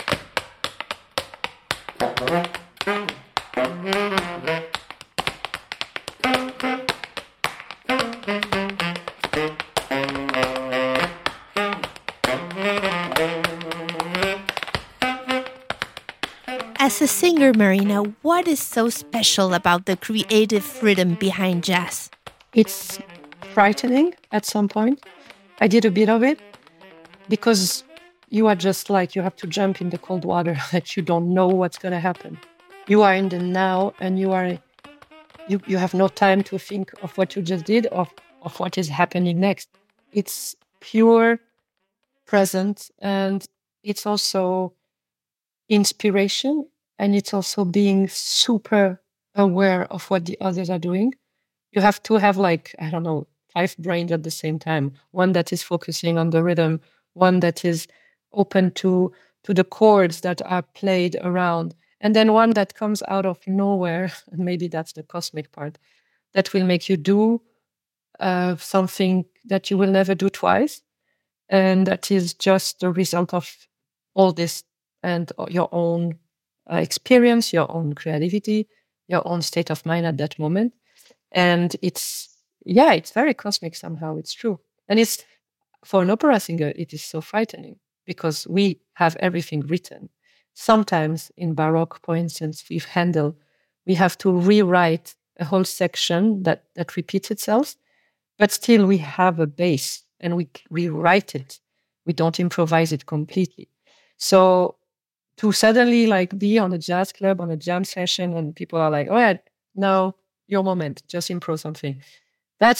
As a singer, Marina, what is so special about the creative rhythm behind jazz? It's frightening at some point. I did a bit of it because you are just like, you have to jump in the cold water that you don't know what's going to happen. You are in the now and you are you have no time to think of what you just did, of what is happening next. It's pure present, and it's also inspiration, and it's also being super aware of what the others are doing. You have to have, like, I don't know, 5 brains at the same time. One that is focusing on the rhythm, one that is open to the chords that are played around, and then one that comes out of nowhere, and maybe that's the cosmic part, that will make you do something that you will never do twice. And that is just the result of all this and your own experience, your own creativity, your own state of mind at that moment. And it's very cosmic somehow. It's true. And it's, for an opera singer, it is so frightening because we have everything written. Sometimes in Baroque, for instance, with Handel, we have to rewrite a whole section that repeats itself, but still we have a base and we rewrite it. We don't improvise it completely. So to suddenly like be on a jazz club, on a jam session, and people are like, "Oh yeah, no, your moment, just improve something." That's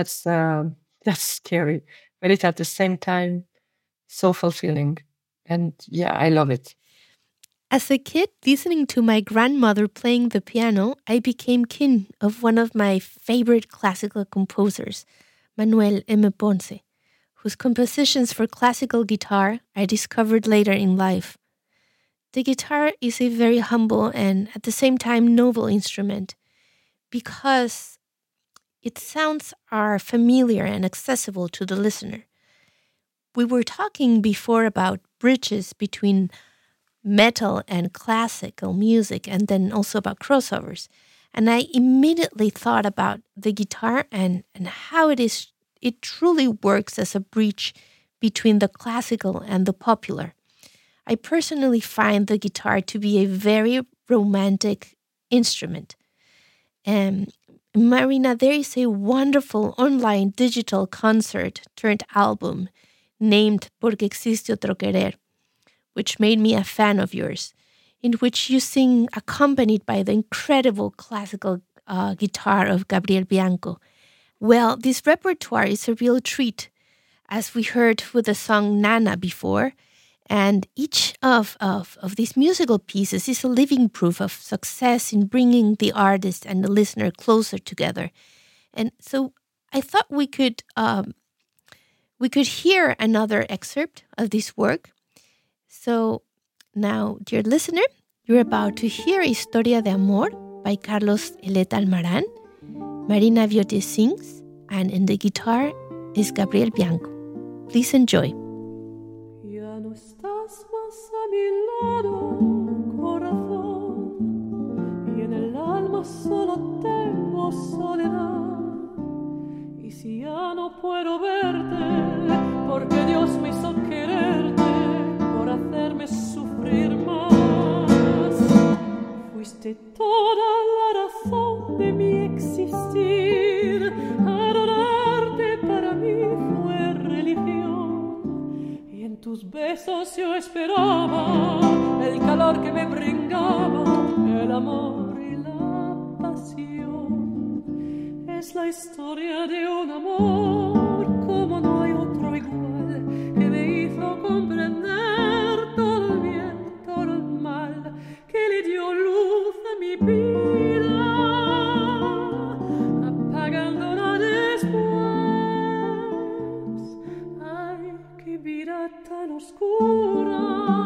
scary, but it's at the same time so fulfilling. And yeah, I love it. As a kid, listening to my grandmother playing the piano, I became kin of one of my favorite classical composers, Manuel M. Ponce, whose compositions for classical guitar I discovered later in life. The guitar is a very humble and at the same time noble instrument because its sounds are familiar and accessible to the listener. We were talking before about bridges between metal and classical music, and then also about crossovers. And I immediately thought about the guitar and how it truly works as a bridge between the classical and the popular. I personally find the guitar to be a very romantic instrument. Marina, there is a wonderful online digital concert turned album named Porque Existe Otro Querer, which made me a fan of yours, in which you sing accompanied by the incredible classical guitar of Gabriel Bianco. Well, this repertoire is a real treat, as we heard with the song Nana before, and each of these musical pieces is a living proof of success in bringing the artist and the listener closer together. And so I thought we could hear another excerpt of this work. So now, dear listener, you're about to hear Historia de Amor by Carlos Eleta Almarán. Marina Viotti sings, and in the guitar is Gabriel Bianco. Please enjoy. Ya no estás más a mi lado, corazón, y en el alma solo tengo soledad. Y si ya no puedo verte, porque Dios me hizo quererte, hacerme sufrir más. Fuiste toda la razón de mi existir. Adorarte para mí fue religión. Y en tus besos yo esperaba el calor que me brindaba el amor y la pasión. Es la historia de un amor como no hay otro igual, que me hizo comprender que le dio luz a mi vida, apagándola después. Ay, qué vida tan oscura,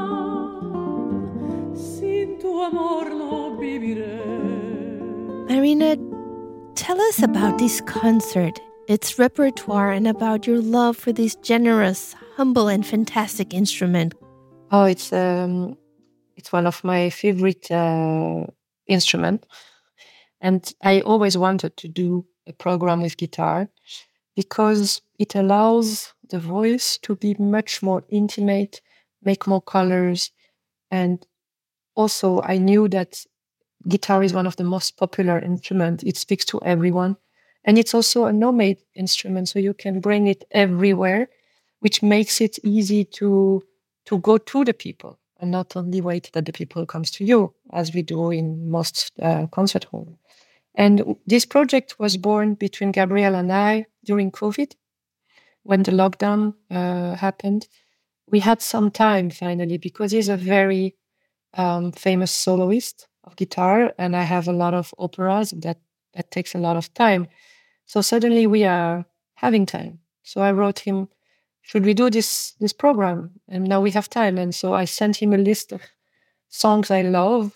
sin tu amor no viviré. Marina, tell us about this concert, its repertoire, and about your love for this generous, humble, and fantastic instrument. Oh, it's one of my favorite instruments. And I always wanted to do a program with guitar because it allows the voice to be much more intimate, make more colors. And also I knew that guitar is one of the most popular instruments. It speaks to everyone. And it's also a nomade instrument, so you can bring it everywhere, which makes it easy to go to the people and not only wait that the people comes to you, as we do in most concert halls. And this project was born between Gabriel and I during COVID, when the lockdown happened. We had some time finally, because he's a very famous soloist of guitar, and I have a lot of operas that takes a lot of time. So suddenly we are having time. So I wrote him, should we do this program? And now we have time. And so I sent him a list of songs I love.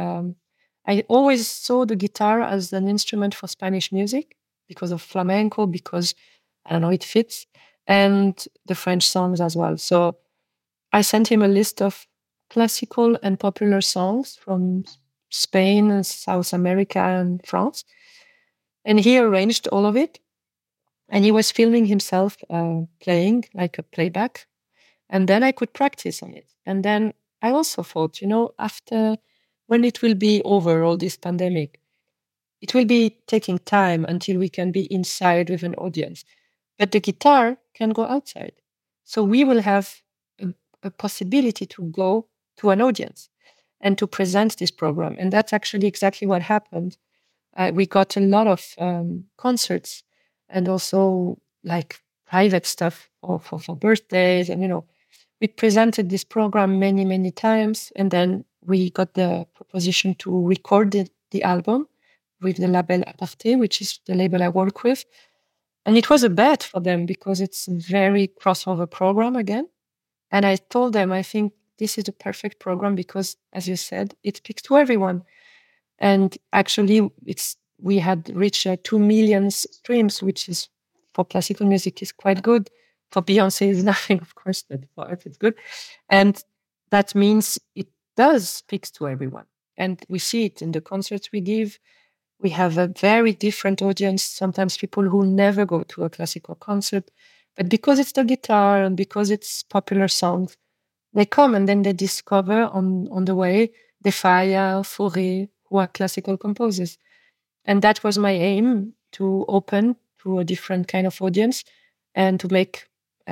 I always saw the guitar as an instrument for Spanish music because of flamenco, because, I don't know, it fits, and the French songs as well. So I sent him a list of classical and popular songs from Spain and South America and France. And he arranged all of it. And he was filming himself playing like a playback. And then I could practice on it. And then I also thought, after, when it will be over, all this pandemic, it will be taking time until we can be inside with an audience. But the guitar can go outside. So we will have a possibility to go to an audience and to present this program. And that's actually exactly what happened. We got a lot of concerts and also like private stuff for birthdays. And, we presented this program many, many times. And then we got the proposition to record the album with the label Aparté, which is the label I work with. And it was a bet for them because it's a very crossover program again. And I told them, I think this is the perfect program because, as you said, it speaks to everyone. And actually, we had reached 2 million streams, which is, for classical music, is quite good. For Beyoncé, is nothing, of course, but for us, it's good. And that means it does speak to everyone. And we see it in the concerts we give. We have a very different audience, sometimes people who never go to a classical concert. But because it's the guitar and because it's popular songs, they come and then they discover on the way De Falla, Fauré, who are classical composers. And that was my aim, to open to a different kind of audience and to make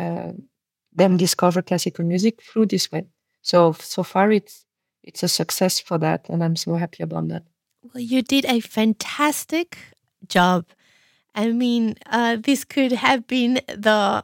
them discover classical music through this way. So far it's a success for that, and I'm so happy about that. Well, you did a fantastic job. I mean, this could have been the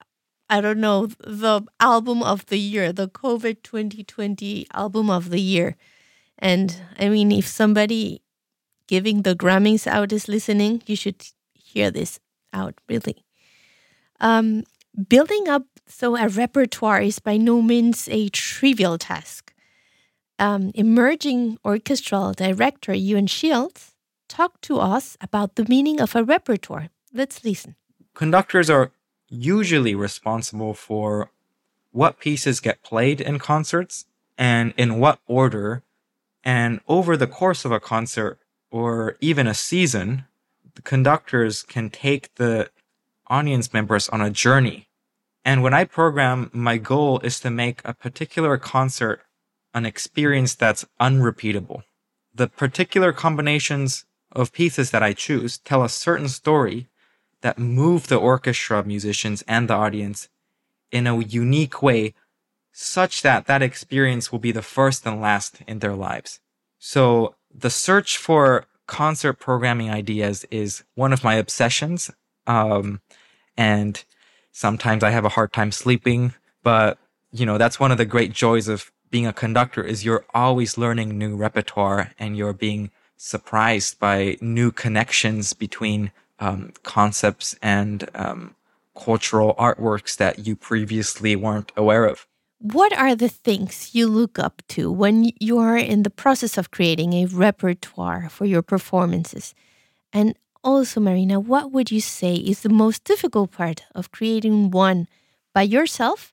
album of the year, the COVID 2020 album of the year. And I mean, if somebody giving the Grammys out is listening, you should hear this out, really. Building up a repertoire is by no means a trivial task. Emerging orchestral director Ewan Shields talked to us about the meaning of a repertoire. Let's listen. Conductors are usually responsible for what pieces get played in concerts and in what order. And over the course of a concert or even a season, the conductors can take the audience members on a journey. And when I program, my goal is to make a particular concert an experience that's unrepeatable. The particular combinations of pieces that I choose tell a certain story that move the orchestra musicians and the audience in a unique way, such that that experience will be the first and last in their lives. So the search for concert programming ideas is one of my obsessions. And sometimes I have a hard time sleeping, but that's one of the great joys of being a conductor, is you're always learning new repertoire and you're being surprised by new connections between concepts and cultural artworks that you previously weren't aware of. What are the things you look up to when you are in the process of creating a repertoire for your performances? And also, Marina, what would you say is the most difficult part of creating one by yourself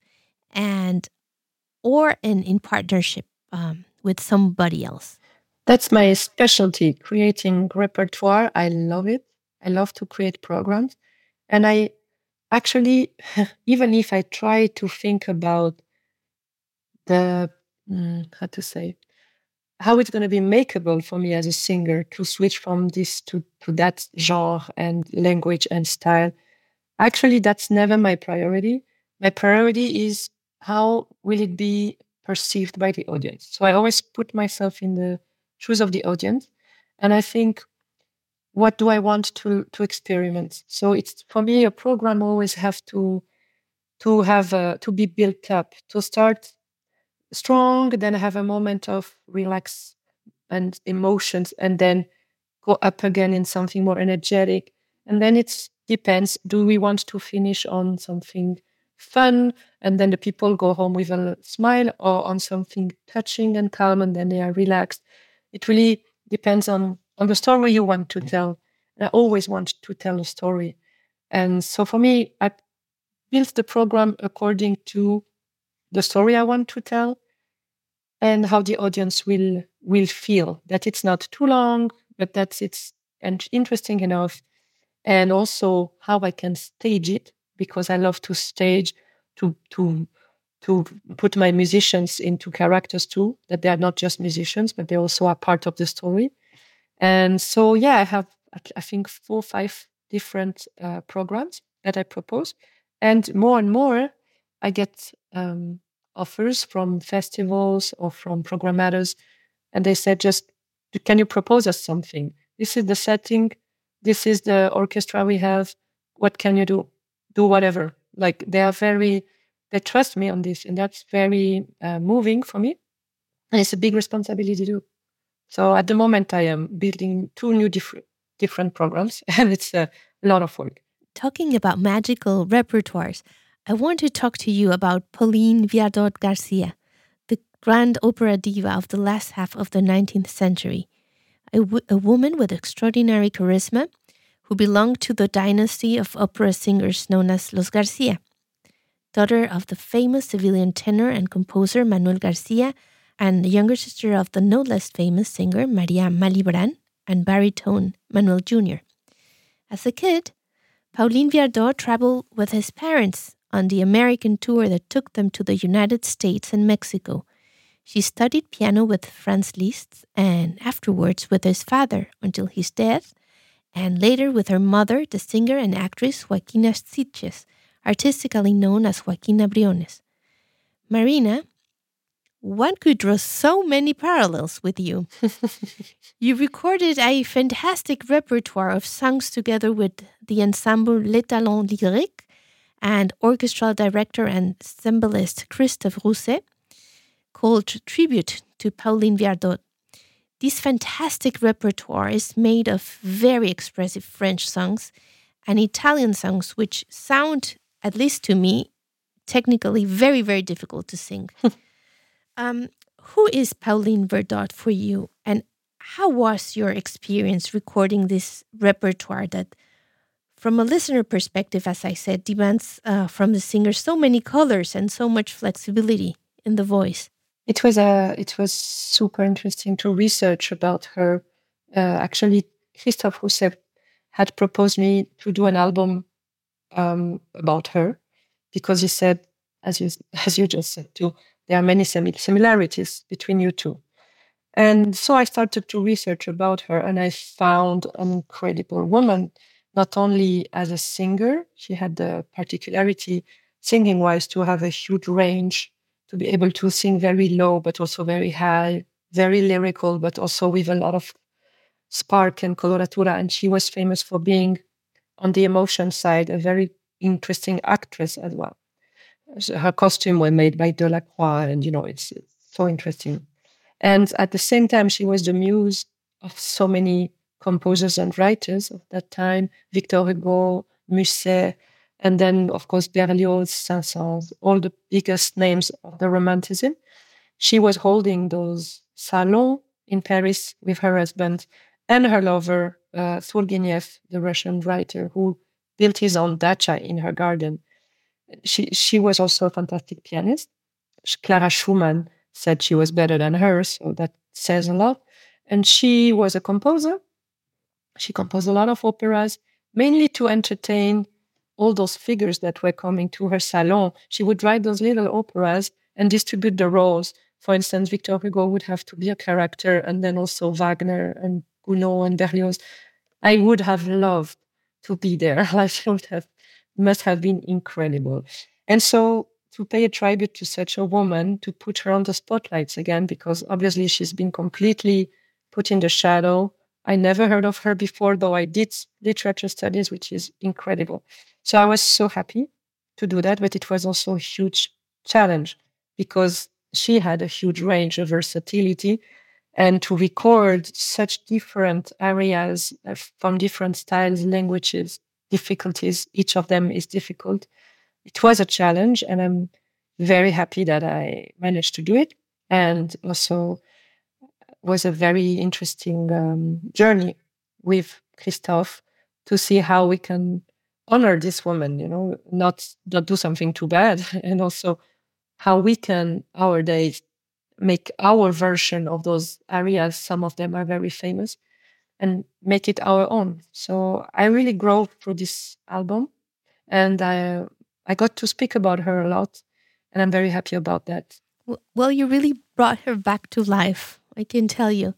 or in partnership with somebody else? That's my specialty, creating repertoire. I love it. I love to create programs. And I actually, even if I try to think about how it's going to be makeable for me as a singer to switch from this to that genre and language and style, actually, that's never my priority. My priority is how will it be perceived by the audience. So I always put myself in the shoes of the audience. And I think what do I want to experiment? So it's, for me, a program always have to be built up, to start strong, then have a moment of relax and emotions, and then go up again in something more energetic. And then it depends. Do we want to finish on something fun, and then the people go home with a smile, or on something touching and calm, and then they are relaxed? It really depends on the story you want to tell. And I always want to tell a story. And so for me, I built the program according to the story I want to tell, and how the audience will feel, that it's not too long, but that it's interesting enough. And also how I can stage it, because I love to stage, to put my musicians into characters too, that they are not just musicians, but they also are part of the story. And so, yeah, I have, I think, 4 or 5 different programs that I propose. And more, I get offers from festivals or from programmators, and they said, just, can you propose us something? This is the setting, this is the orchestra we have, what can you do? Do whatever. Like, they trust me on this, and that's very moving for me, and it's a big responsibility to do. So at the moment, I am building 2 new different programs, and it's a lot of work. Talking about magical repertoires, I want to talk to you about Pauline Viardot Garcia, the grand opera diva of the last half of the 19th century, a woman with extraordinary charisma who belonged to the dynasty of opera singers known as Los Garcia, daughter of the famous Sevillian tenor and composer Manuel Garcia, and the younger sister of the no less famous singer Maria Malibran and baritone Manuel Jr. As a kid, Pauline Viardot traveled with his parents on the American tour that took them to the United States and Mexico. She studied piano with Franz Liszt and afterwards with his father until his death, and later with her mother, the singer and actress Joaquina Sitges, artistically known as Joaquina Briones. Marina, one could draw so many parallels with you. You recorded a fantastic repertoire of songs together with the ensemble Les Talents Lyriques and orchestral director and cembalist Christophe Rousset, called Tribute to Pauline Viardot. This fantastic repertoire is made of very expressive French songs and Italian songs, which sound, at least to me, technically very, very difficult to sing. Who is Pauline Viardot for you, and how was your experience recording this repertoire that, from a listener perspective, as I said, demands from the singer so many colors and so much flexibility in the voice? It was super interesting to research about her. Actually, Christophe Rousset had proposed me to do an album about her, because he said, as you just said too, there are many similarities between you two. And so I started to research about her, and I found an incredible woman, not only as a singer. She had the particularity, singing-wise, to have a huge range, to be able to sing very low, but also very high, very lyrical, but also with a lot of spark and coloratura. And she was famous for being, on the emotion side, a very interesting actress as well. Her costume were made by Delacroix, and, it's so interesting. And at the same time, she was the muse of so many composers and writers of that time, Victor Hugo, Musset, and then, of course, Berlioz, Saint-Saëns, all the biggest names of the Romanticism. She was holding those salons in Paris with her husband and her lover, Turgenev, the Russian writer, who built his own dacha in her garden. She was also a fantastic pianist. Clara Schumann said she was better than her, so that says a lot. And she was a composer. She composed a lot of operas, mainly to entertain all those figures that were coming to her salon. She would write those little operas and distribute the roles. For instance, Victor Hugo would have to be a character, and then also Wagner and Gounod and Berlioz. I would have loved to be there. Must have been incredible. And so to pay a tribute to such a woman, to put her on the spotlights again, because obviously she's been completely put in the shadow I never heard of her before, though I did literature studies, which is incredible. So I was so happy to do that, but it was also a huge challenge because she had a huge range of versatility, and to record such different areas from different styles, languages, difficulties, each of them is difficult. It was a challenge, and I'm very happy that I managed to do it. And also was a very interesting journey with Christophe to see how we can honor this woman, not do something too bad, and also how we can nowadays make our version of those areas. Some of them are very famous, and make it our own. So I really grew through this album, and I got to speak about her a lot, and I'm very happy about that. Well, you really brought her back to life, I can tell you.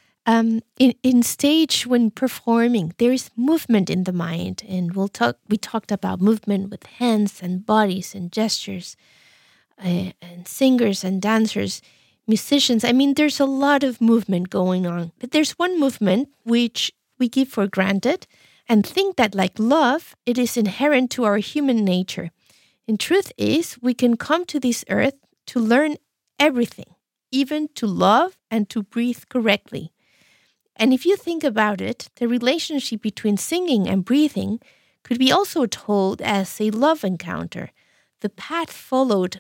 In stage, when performing, there is movement in the mind, and we talked about movement with hands and bodies and gestures, and singers and dancers, musicians. I mean, there's a lot of movement going on, but there's one movement which we give for granted and think that, like love, it is inherent to our human nature. And truth is, we can come to this earth to learn everything, even to love and to breathe correctly. And if you think about it, the relationship between singing and breathing could be also told as a love encounter. The path followed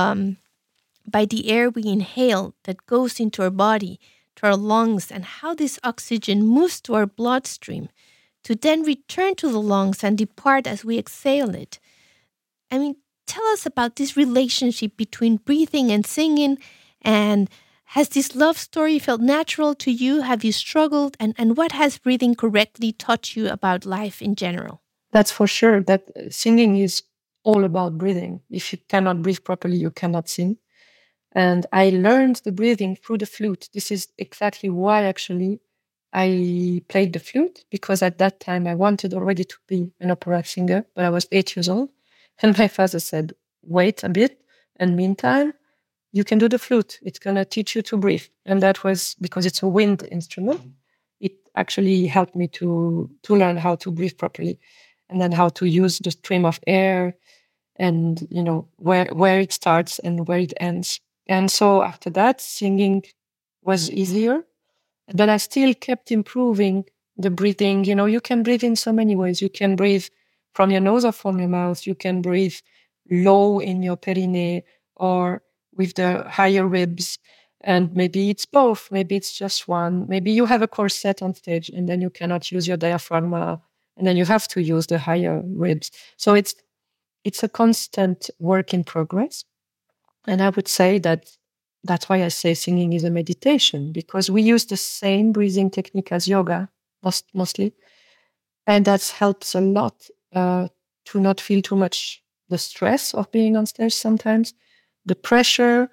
by the air we inhale that goes into our body, to our lungs, and how this oxygen moves to our bloodstream to then return to the lungs and depart as we exhale it. I mean, tell us about this relationship between breathing and singing, and has this love story felt natural to you? Have you struggled? And what has breathing correctly taught you about life in general? That's for sure, that singing is all about breathing. If you cannot breathe properly, you cannot sing. And I learned the breathing through the flute. This is exactly why actually I played the flute, because at that time I wanted already to be an opera singer, but I was 8 years old. And my father said, wait a bit, and meantime, you can do the flute. It's going to teach you to breathe. And that was because it's a wind instrument. It actually helped me to learn how to breathe properly, and then how to use the stream of air, and where it starts and where it ends. And so after that, singing was easier, but I still kept improving the breathing. You can breathe in so many ways. You can breathe from your nose or from your mouth. You can breathe low in your perineum or with the higher ribs. And maybe it's both. Maybe it's just one. Maybe you have a corset on stage and then you cannot use your diaphragm, and then you have to use the higher ribs. So it's a constant work in progress. And I would say that's why I say singing is a meditation, because we use the same breathing technique as yoga, mostly. And that helps a lot to not feel too much the stress of being on stage sometimes, the pressure.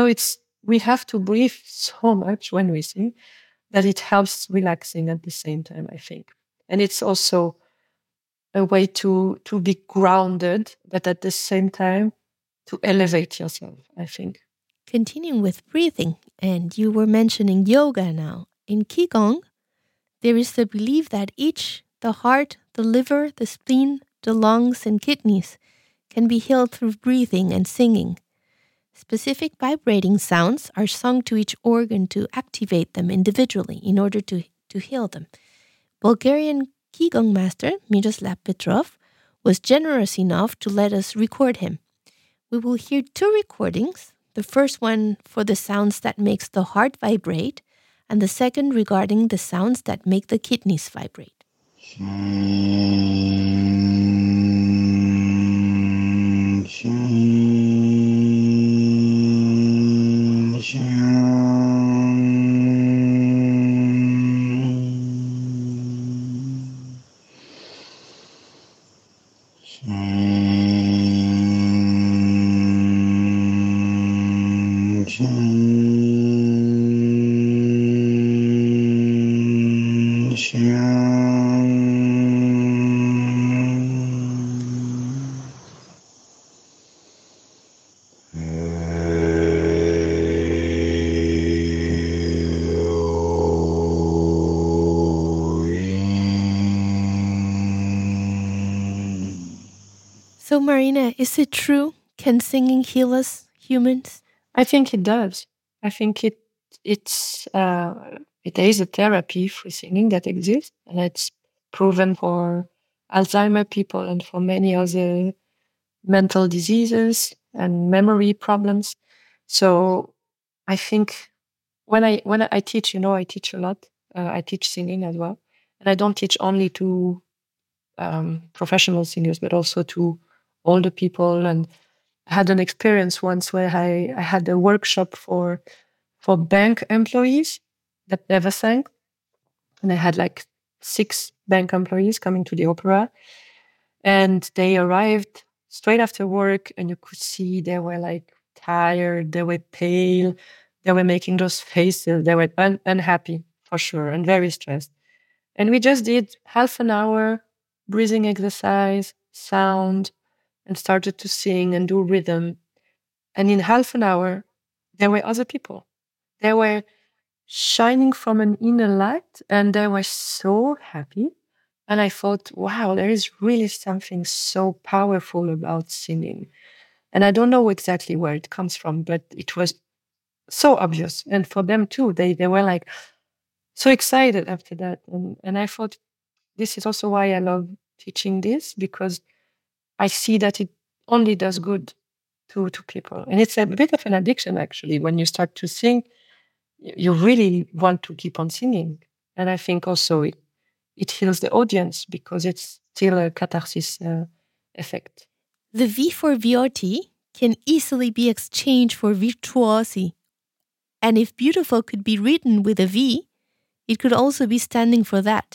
We have to breathe so much when we sing that it helps relaxing at the same time, I think. And it's also a way to be grounded, but at the same time, to elevate yourself, I think. Continuing with breathing, and you were mentioning yoga now. In Qigong, there is the belief that the heart, the liver, the spleen, the lungs, and kidneys can be healed through breathing and singing. Specific vibrating sounds are sung to each organ to activate them individually in order to heal them. Bulgarian Qigong master Miroslav Petrov was generous enough to let us record him. We will hear 2 recordings, the first one for the sounds that makes the heart vibrate, and the second regarding the sounds that make the kidneys vibrate. So, Marina, is it true? Can singing heal us humans? I think it does. I think it is a therapy for singing that exists, and it's proven for Alzheimer people and for many other mental diseases and memory problems. So I think when I teach, I teach a lot. I teach singing as well, and I don't teach only to professional singers, but also to older people. And I had an experience once where I had a workshop for bank employees that never sang, and I had like 6 bank employees coming to the opera, and they arrived straight after work, and you could see they were like tired, they were pale, they were making those faces, they were unhappy for sure and very stressed. And we just did half an hour breathing exercise, sound, and started to sing and do rhythm. And in half an hour, there were other people. They were shining from an inner light, and they were so happy. And I thought, wow, there is really something so powerful about singing. And I don't know exactly where it comes from, but it was so obvious. And for them too, they were like so excited after that. And I thought, this is also why I love teaching this, because I see that it only does good to people. And it's a bit of an addiction, actually. When you start to sing, you really want to keep on singing. And I think also it heals the audience because it's still a catharsis effect. The V for Viotti can easily be exchanged for virtuosi. And if beautiful could be written with a V, it could also be standing for that.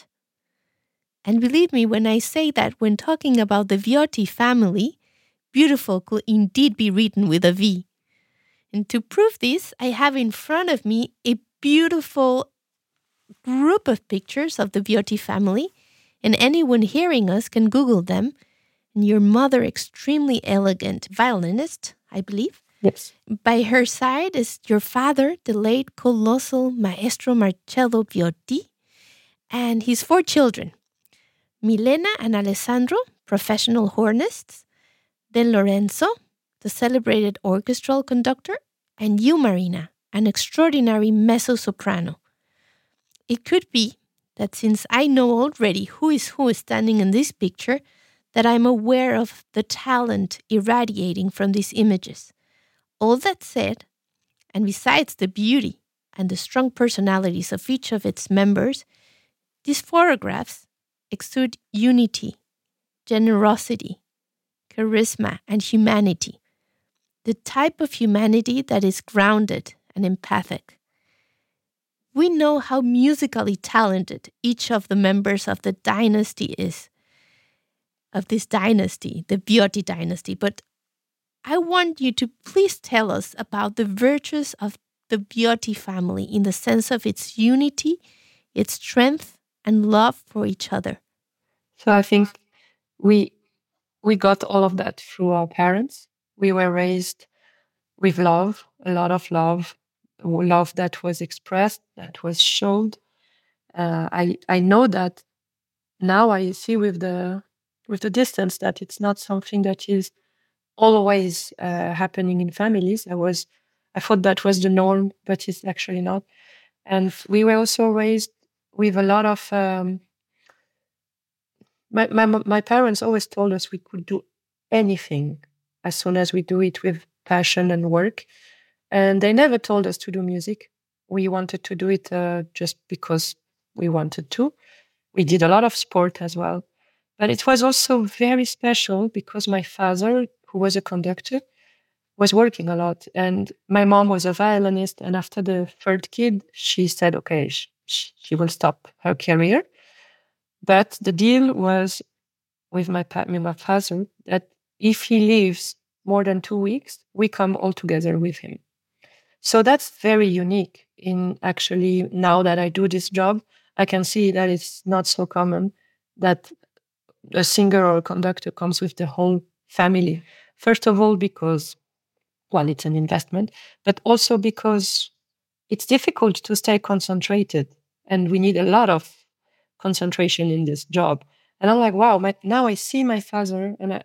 And believe me when I say that when talking about the Viotti family, beautiful could indeed be written with a V. And to prove this, I have in front of me a beautiful group of pictures of the Viotti family, and anyone hearing us can Google them. And your mother, extremely elegant violinist, I believe. Yes. By her side is your father, the late colossal Maestro Marcello Viotti, and his 4 children, Milena and Alessandro, professional hornists, then Lorenzo, the celebrated orchestral conductor, and you, Marina, an extraordinary mezzo-soprano. It could be that since I know already who is standing in this picture, that I'm aware of the talent irradiating from these images. All that said, and besides the beauty and the strong personalities of each of its members, these photographs exude unity, generosity, charisma, and humanity. The type of humanity that is grounded and empathic. We know how musically talented each of the members of the dynasty is, of this dynasty, the Viotti dynasty, but I want you to please tell us about the virtues of the Viotti family in the sense of its unity, its strength, and love for each other. So I think we got all of that through our parents. We were raised with love, a lot of love that was expressed, that was showed. I know that now I see with the distance that it's not something that is always happening in families. I thought that was the norm, but it's actually not. And we were also raised with a lot of. My parents always told us we could do anything as soon as we do it with passion and work, and they never told us to do music. We wanted to do it just because we wanted to. We did a lot of sport as well, but it was also very special because my father, who was a conductor, was working a lot, and my mom was a violinist. And after the 3rd kid, she said, okay, she will stop her career. But the deal was with my father that if he leaves more than 2 weeks, we come all together with him. So that's very unique. In actually, now that I do this job, I can see that it's not so common that a singer or a conductor comes with the whole family. First of all, because, well, it's an investment, but also because it's difficult to stay concentrated, and we need a lot of concentration in this job. And I'm like, wow, now I see my father, and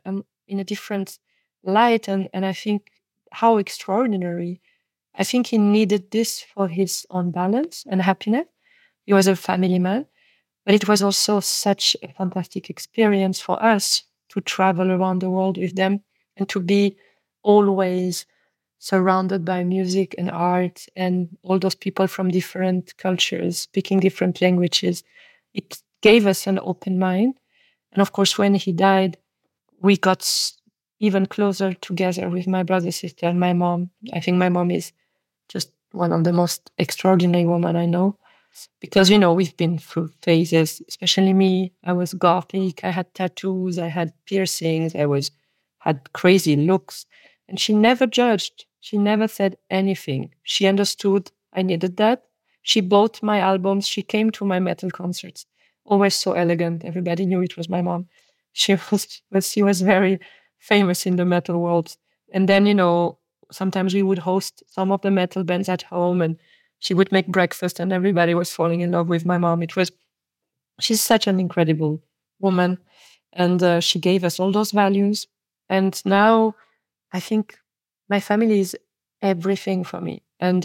in a different light. And I think how extraordinary. I think he needed this for his own balance and happiness. He was a family man, but it was also such a fantastic experience for us to travel around the world with them and to be always surrounded by music and art and all those people from different cultures speaking different languages. It gave us an open mind. And of course, when he died, we got even closer together with my brother, sister, and my mom. I think my mom is just one of the most extraordinary women I know. Because, we've been through phases, especially me. I was gothic, I had tattoos, I had piercings, had crazy looks. And she never judged. She never said anything. She understood I needed that. She bought my albums. She came to my metal concerts. Always so elegant. Everybody knew it was my mom. She was very famous in the metal world. And then, sometimes we would host some of the metal bands at home, and she would make breakfast and everybody was falling in love with my mom. She's such an incredible woman. And she gave us all those values. And now I think my family is everything for me. And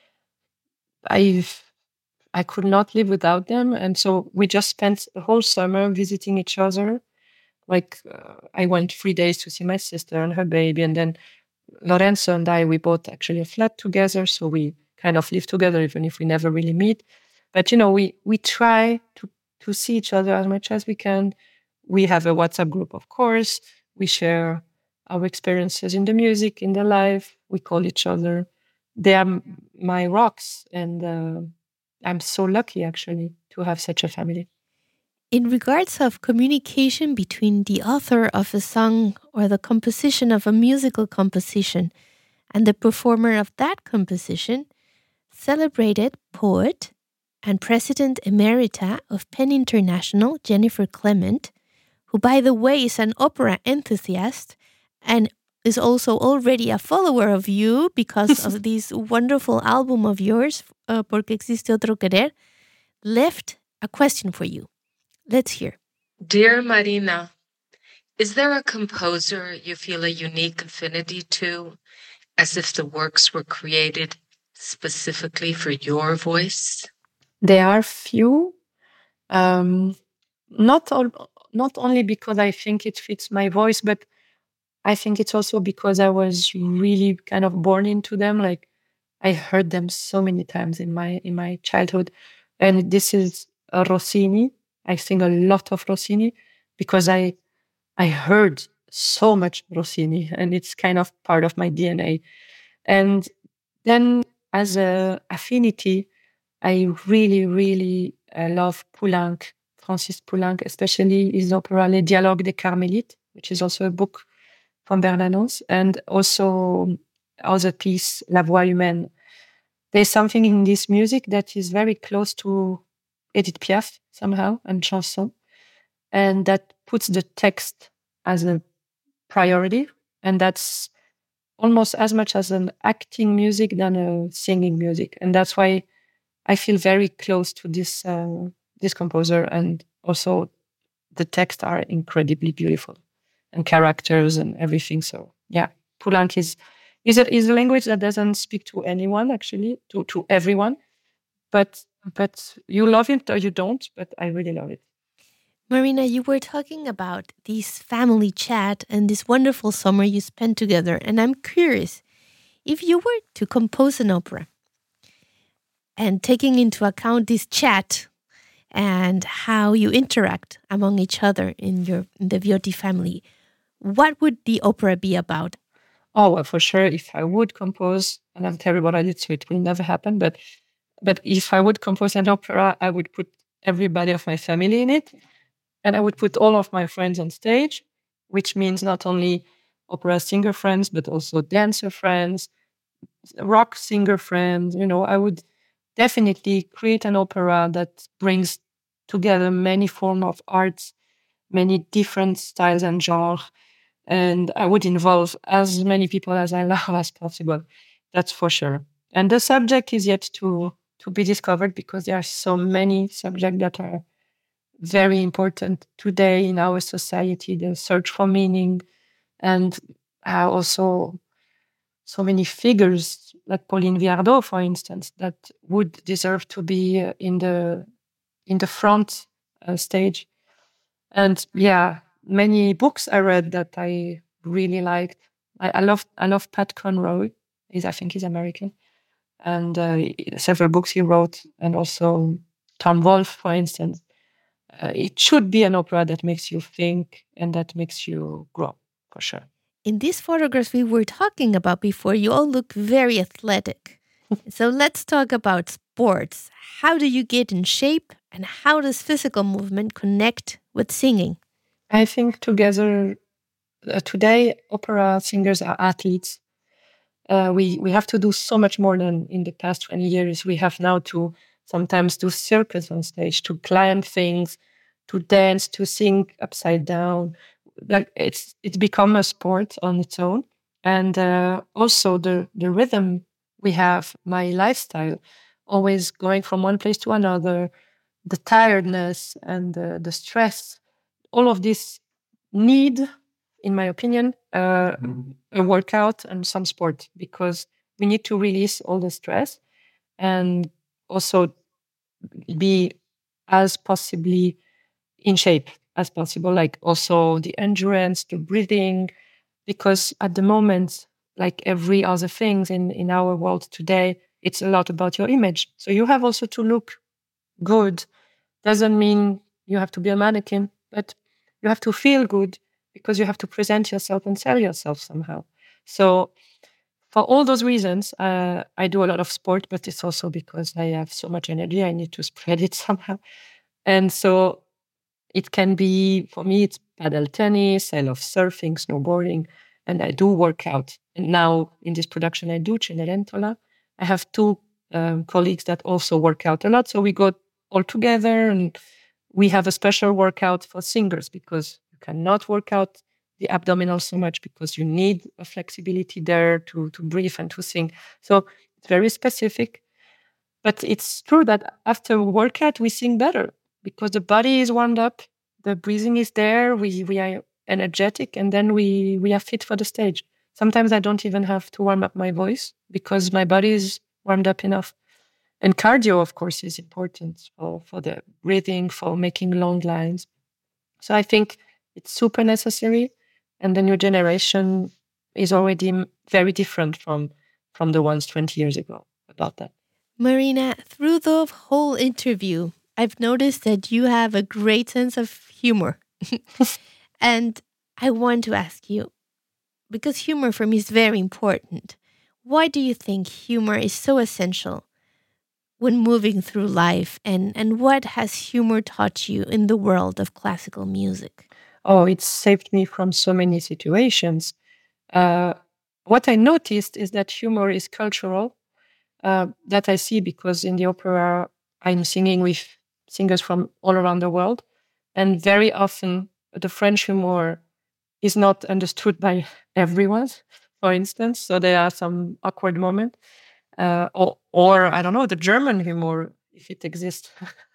I could not live without them. And so we just spent the whole summer visiting each other. I went 3 days to see my sister and her baby. And then Lorenzo and I, we bought actually a flat together. So we kind of live together, even if we never really meet. But, we try to see each other as much as we can. We have a WhatsApp group, of course. We share our experiences in the music, in the life. We call each other. They are my rocks. And I'm so lucky, actually, to have such a family. In regards of communication between the author of a song or the composition of a musical composition and the performer of that composition, celebrated poet and President Emerita of Penn International, Jennifer Clement, who, by the way, is an opera enthusiast and is also already a follower of you because of this wonderful album of yours, Porque Existe Otro Querer, left a question for you. Let's hear. Dear Marina, is there a composer you feel a unique affinity to, as if the works were created specifically for your voice? There are few. Not only because I think it fits my voice, but I think it's also because I was really kind of born into them. Like, I heard them so many times in my childhood. And this is Rossini. I sing a lot of Rossini because I heard so much Rossini, and it's kind of part of my DNA. And then as a affinity, I really, really love Poulenc, Francis Poulenc, especially his opera Les Dialogues des Carmélites, which is also a book from Bernanos, and also other piece, La Voix Humaine. There's something in this music that is very close to Edith Piaf somehow, and chanson, and that puts the text as a priority, and that's almost as much as an acting music than a singing music, and that's why I feel very close to this composer, and also the texts are incredibly beautiful, and characters and everything. So yeah, Poulenc is a language that doesn't speak to anyone, actually, to everyone, but you love it or you don't, but I really love it. Marina, you were talking about this family chat and this wonderful summer you spent together. And I'm curious, if you were to compose an opera and taking into account this chat and how you interact among each other in the Viotti family, what would the opera be about? Oh, well, for sure, if I would compose, and I'm terrible at it, so it will never happen, but if I would compose an opera, I would put everybody of my family in it. And I would put all of my friends on stage, which means not only opera singer friends, but also dancer friends, rock singer friends. I would definitely create an opera that brings together many forms of arts, many different styles and genres. And I would involve as many people as I love as possible. That's for sure. And the subject is yet to be discovered, because there are so many subjects that are very important today in our society. The search for meaning, And also so many figures like Pauline Viardot, for instance, that would deserve to be in the front stage. And yeah, many books I read that I really liked. I love Pat Conroy. I think he's American, and several books he wrote, and also Tom Wolfe, for instance. It should be an opera that makes you think and that makes you grow, for sure. In these photographs we were talking about before, you all look very athletic. So let's talk about sports. How do you get in shape, and how does physical movement connect with singing? I think together, today, opera singers are athletes. We have to do so much more than in the past 20 years. We have now to sometimes do circus on stage, to climb things, to dance, to sing upside down. Like it's become a sport on its own. And also the rhythm we have, my lifestyle, always going from one place to another, the tiredness and the stress, all of this need, in my opinion, a workout and some sport, because we need to release all the stress and also be as possibly in shape as possible, like also the endurance, the breathing, because at the moment, like every other things in our world today, it's a lot about your image. So you have also to look good. Doesn't mean you have to be a mannequin, but you have to feel good because you have to present yourself and sell yourself somehow. So for all those reasons, I do a lot of sport, but it's also because I have so much energy, I need to spread it somehow. And so it can be, for me, it's paddle tennis, I love surfing, snowboarding, and I do work out. And now in this production, I do Cenerentola. I have two colleagues that also work out a lot. So we go all together, and we have a special workout for singers because you cannot work out the abdominal so much because you need a flexibility there to breathe and to sing. So it's very specific. But it's true that after workout, we sing better because the body is warmed up, the breathing is there, we are energetic, and then we are fit for the stage. Sometimes I don't even have to warm up my voice because my body is warmed up enough. And cardio, of course, is important for the breathing, for making long lines. So I think it's super necessary. And the new generation is already very different from the ones 20 years ago about that. Marina, through the whole interview, I've noticed that you have a great sense of humor. And I want to ask you, because humor for me is very important, why do you think humor is so essential when moving through life? And what has humor taught you in the world of classical music? Oh, it saved me from so many situations. What I noticed is that humor is cultural. That I see because in the opera, I'm singing with singers from all around the world. And very often the French humor is not understood by everyone, for instance. So there are some awkward moments. Or I don't know, the German humor, if it exists.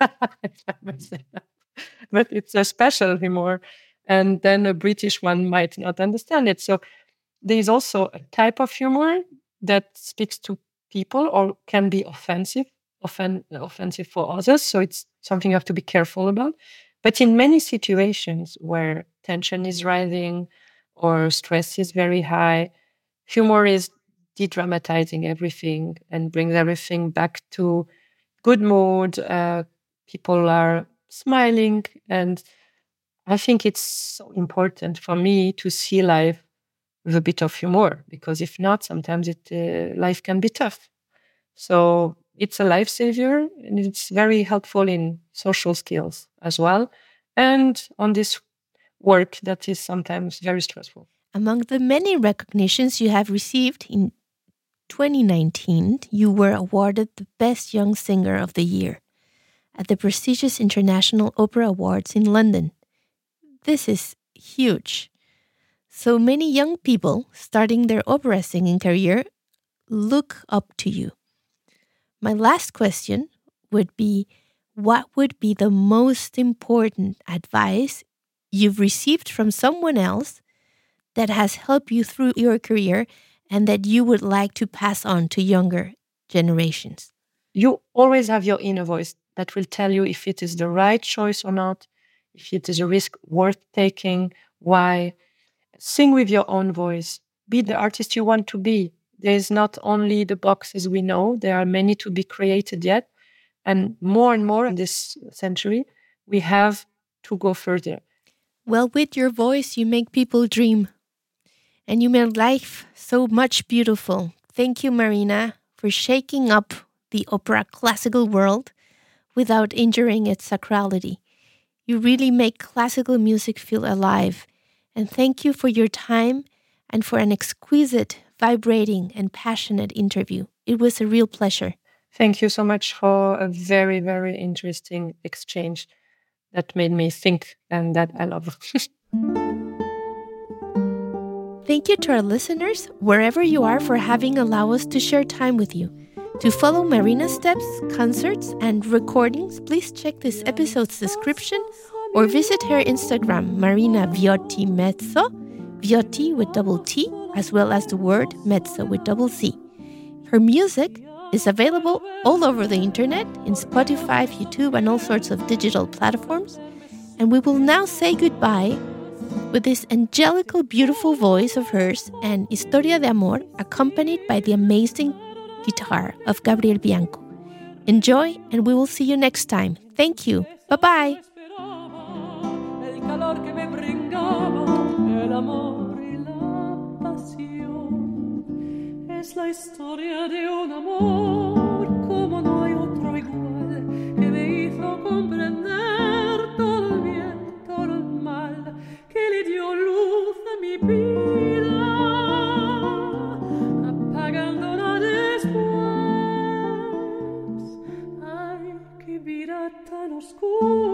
But it's a special humor. And then a British one might not understand it. So there's also a type of humor that speaks to people or can be offensive for others. So it's something you have to be careful about. But in many situations where tension is rising or stress is very high, humor is de-dramatizing everything and brings everything back to good mood. People are smiling. And I think it's so important for me to see life with a bit of humor, because if not, sometimes life can be tough. So it's a lifesaver, and it's very helpful in social skills as well, and on this work that is sometimes very stressful. Among the many recognitions you have received in 2019, you were awarded the Best Young Singer of the Year at the prestigious International Opera Awards in London. This is huge. So many young people starting their opera singing career look up to you. My last question would be, what would be the most important advice you've received from someone else that has helped you through your career and that you would like to pass on to younger generations? You always have your inner voice that will tell you if it is the right choice or not, if it is a risk worth taking, why. Sing with your own voice. Be the artist you want to be. There is not only the boxes we know, there are many to be created yet. And more in this century, we have to go further. Well, with your voice, you make people dream. And you made life so much beautiful. Thank you, Marina, for shaking up the opera classical world without injuring its sacrality. You really make classical music feel alive. And thank you for your time and for an exquisite, vibrating, and passionate interview. It was a real pleasure. Thank you so much for a very, very interesting exchange that made me think and that I love. Thank you to our listeners, wherever you are, for having allowed us to share time with you. To follow Marina's steps, concerts, and recordings, please check this episode's description or visit her Instagram, Marina Viotti Mezzo, Viotti with double T, as well as the word mezzo with double C. Her music is available all over the internet, in Spotify, YouTube, and all sorts of digital platforms. And we will now say goodbye with this angelical, beautiful voice of hers and Historia de Amor, accompanied by the amazing guitar of Gabriel Bianco. Enjoy, and we will see you next time. Thank you. Bye-bye. Es la historia de un amor como no hay otro igual, que me hizo comprender todo el bien, todo el mal, que le dio luz a mi vida, apagándola después. Ay, qué vida tan oscura.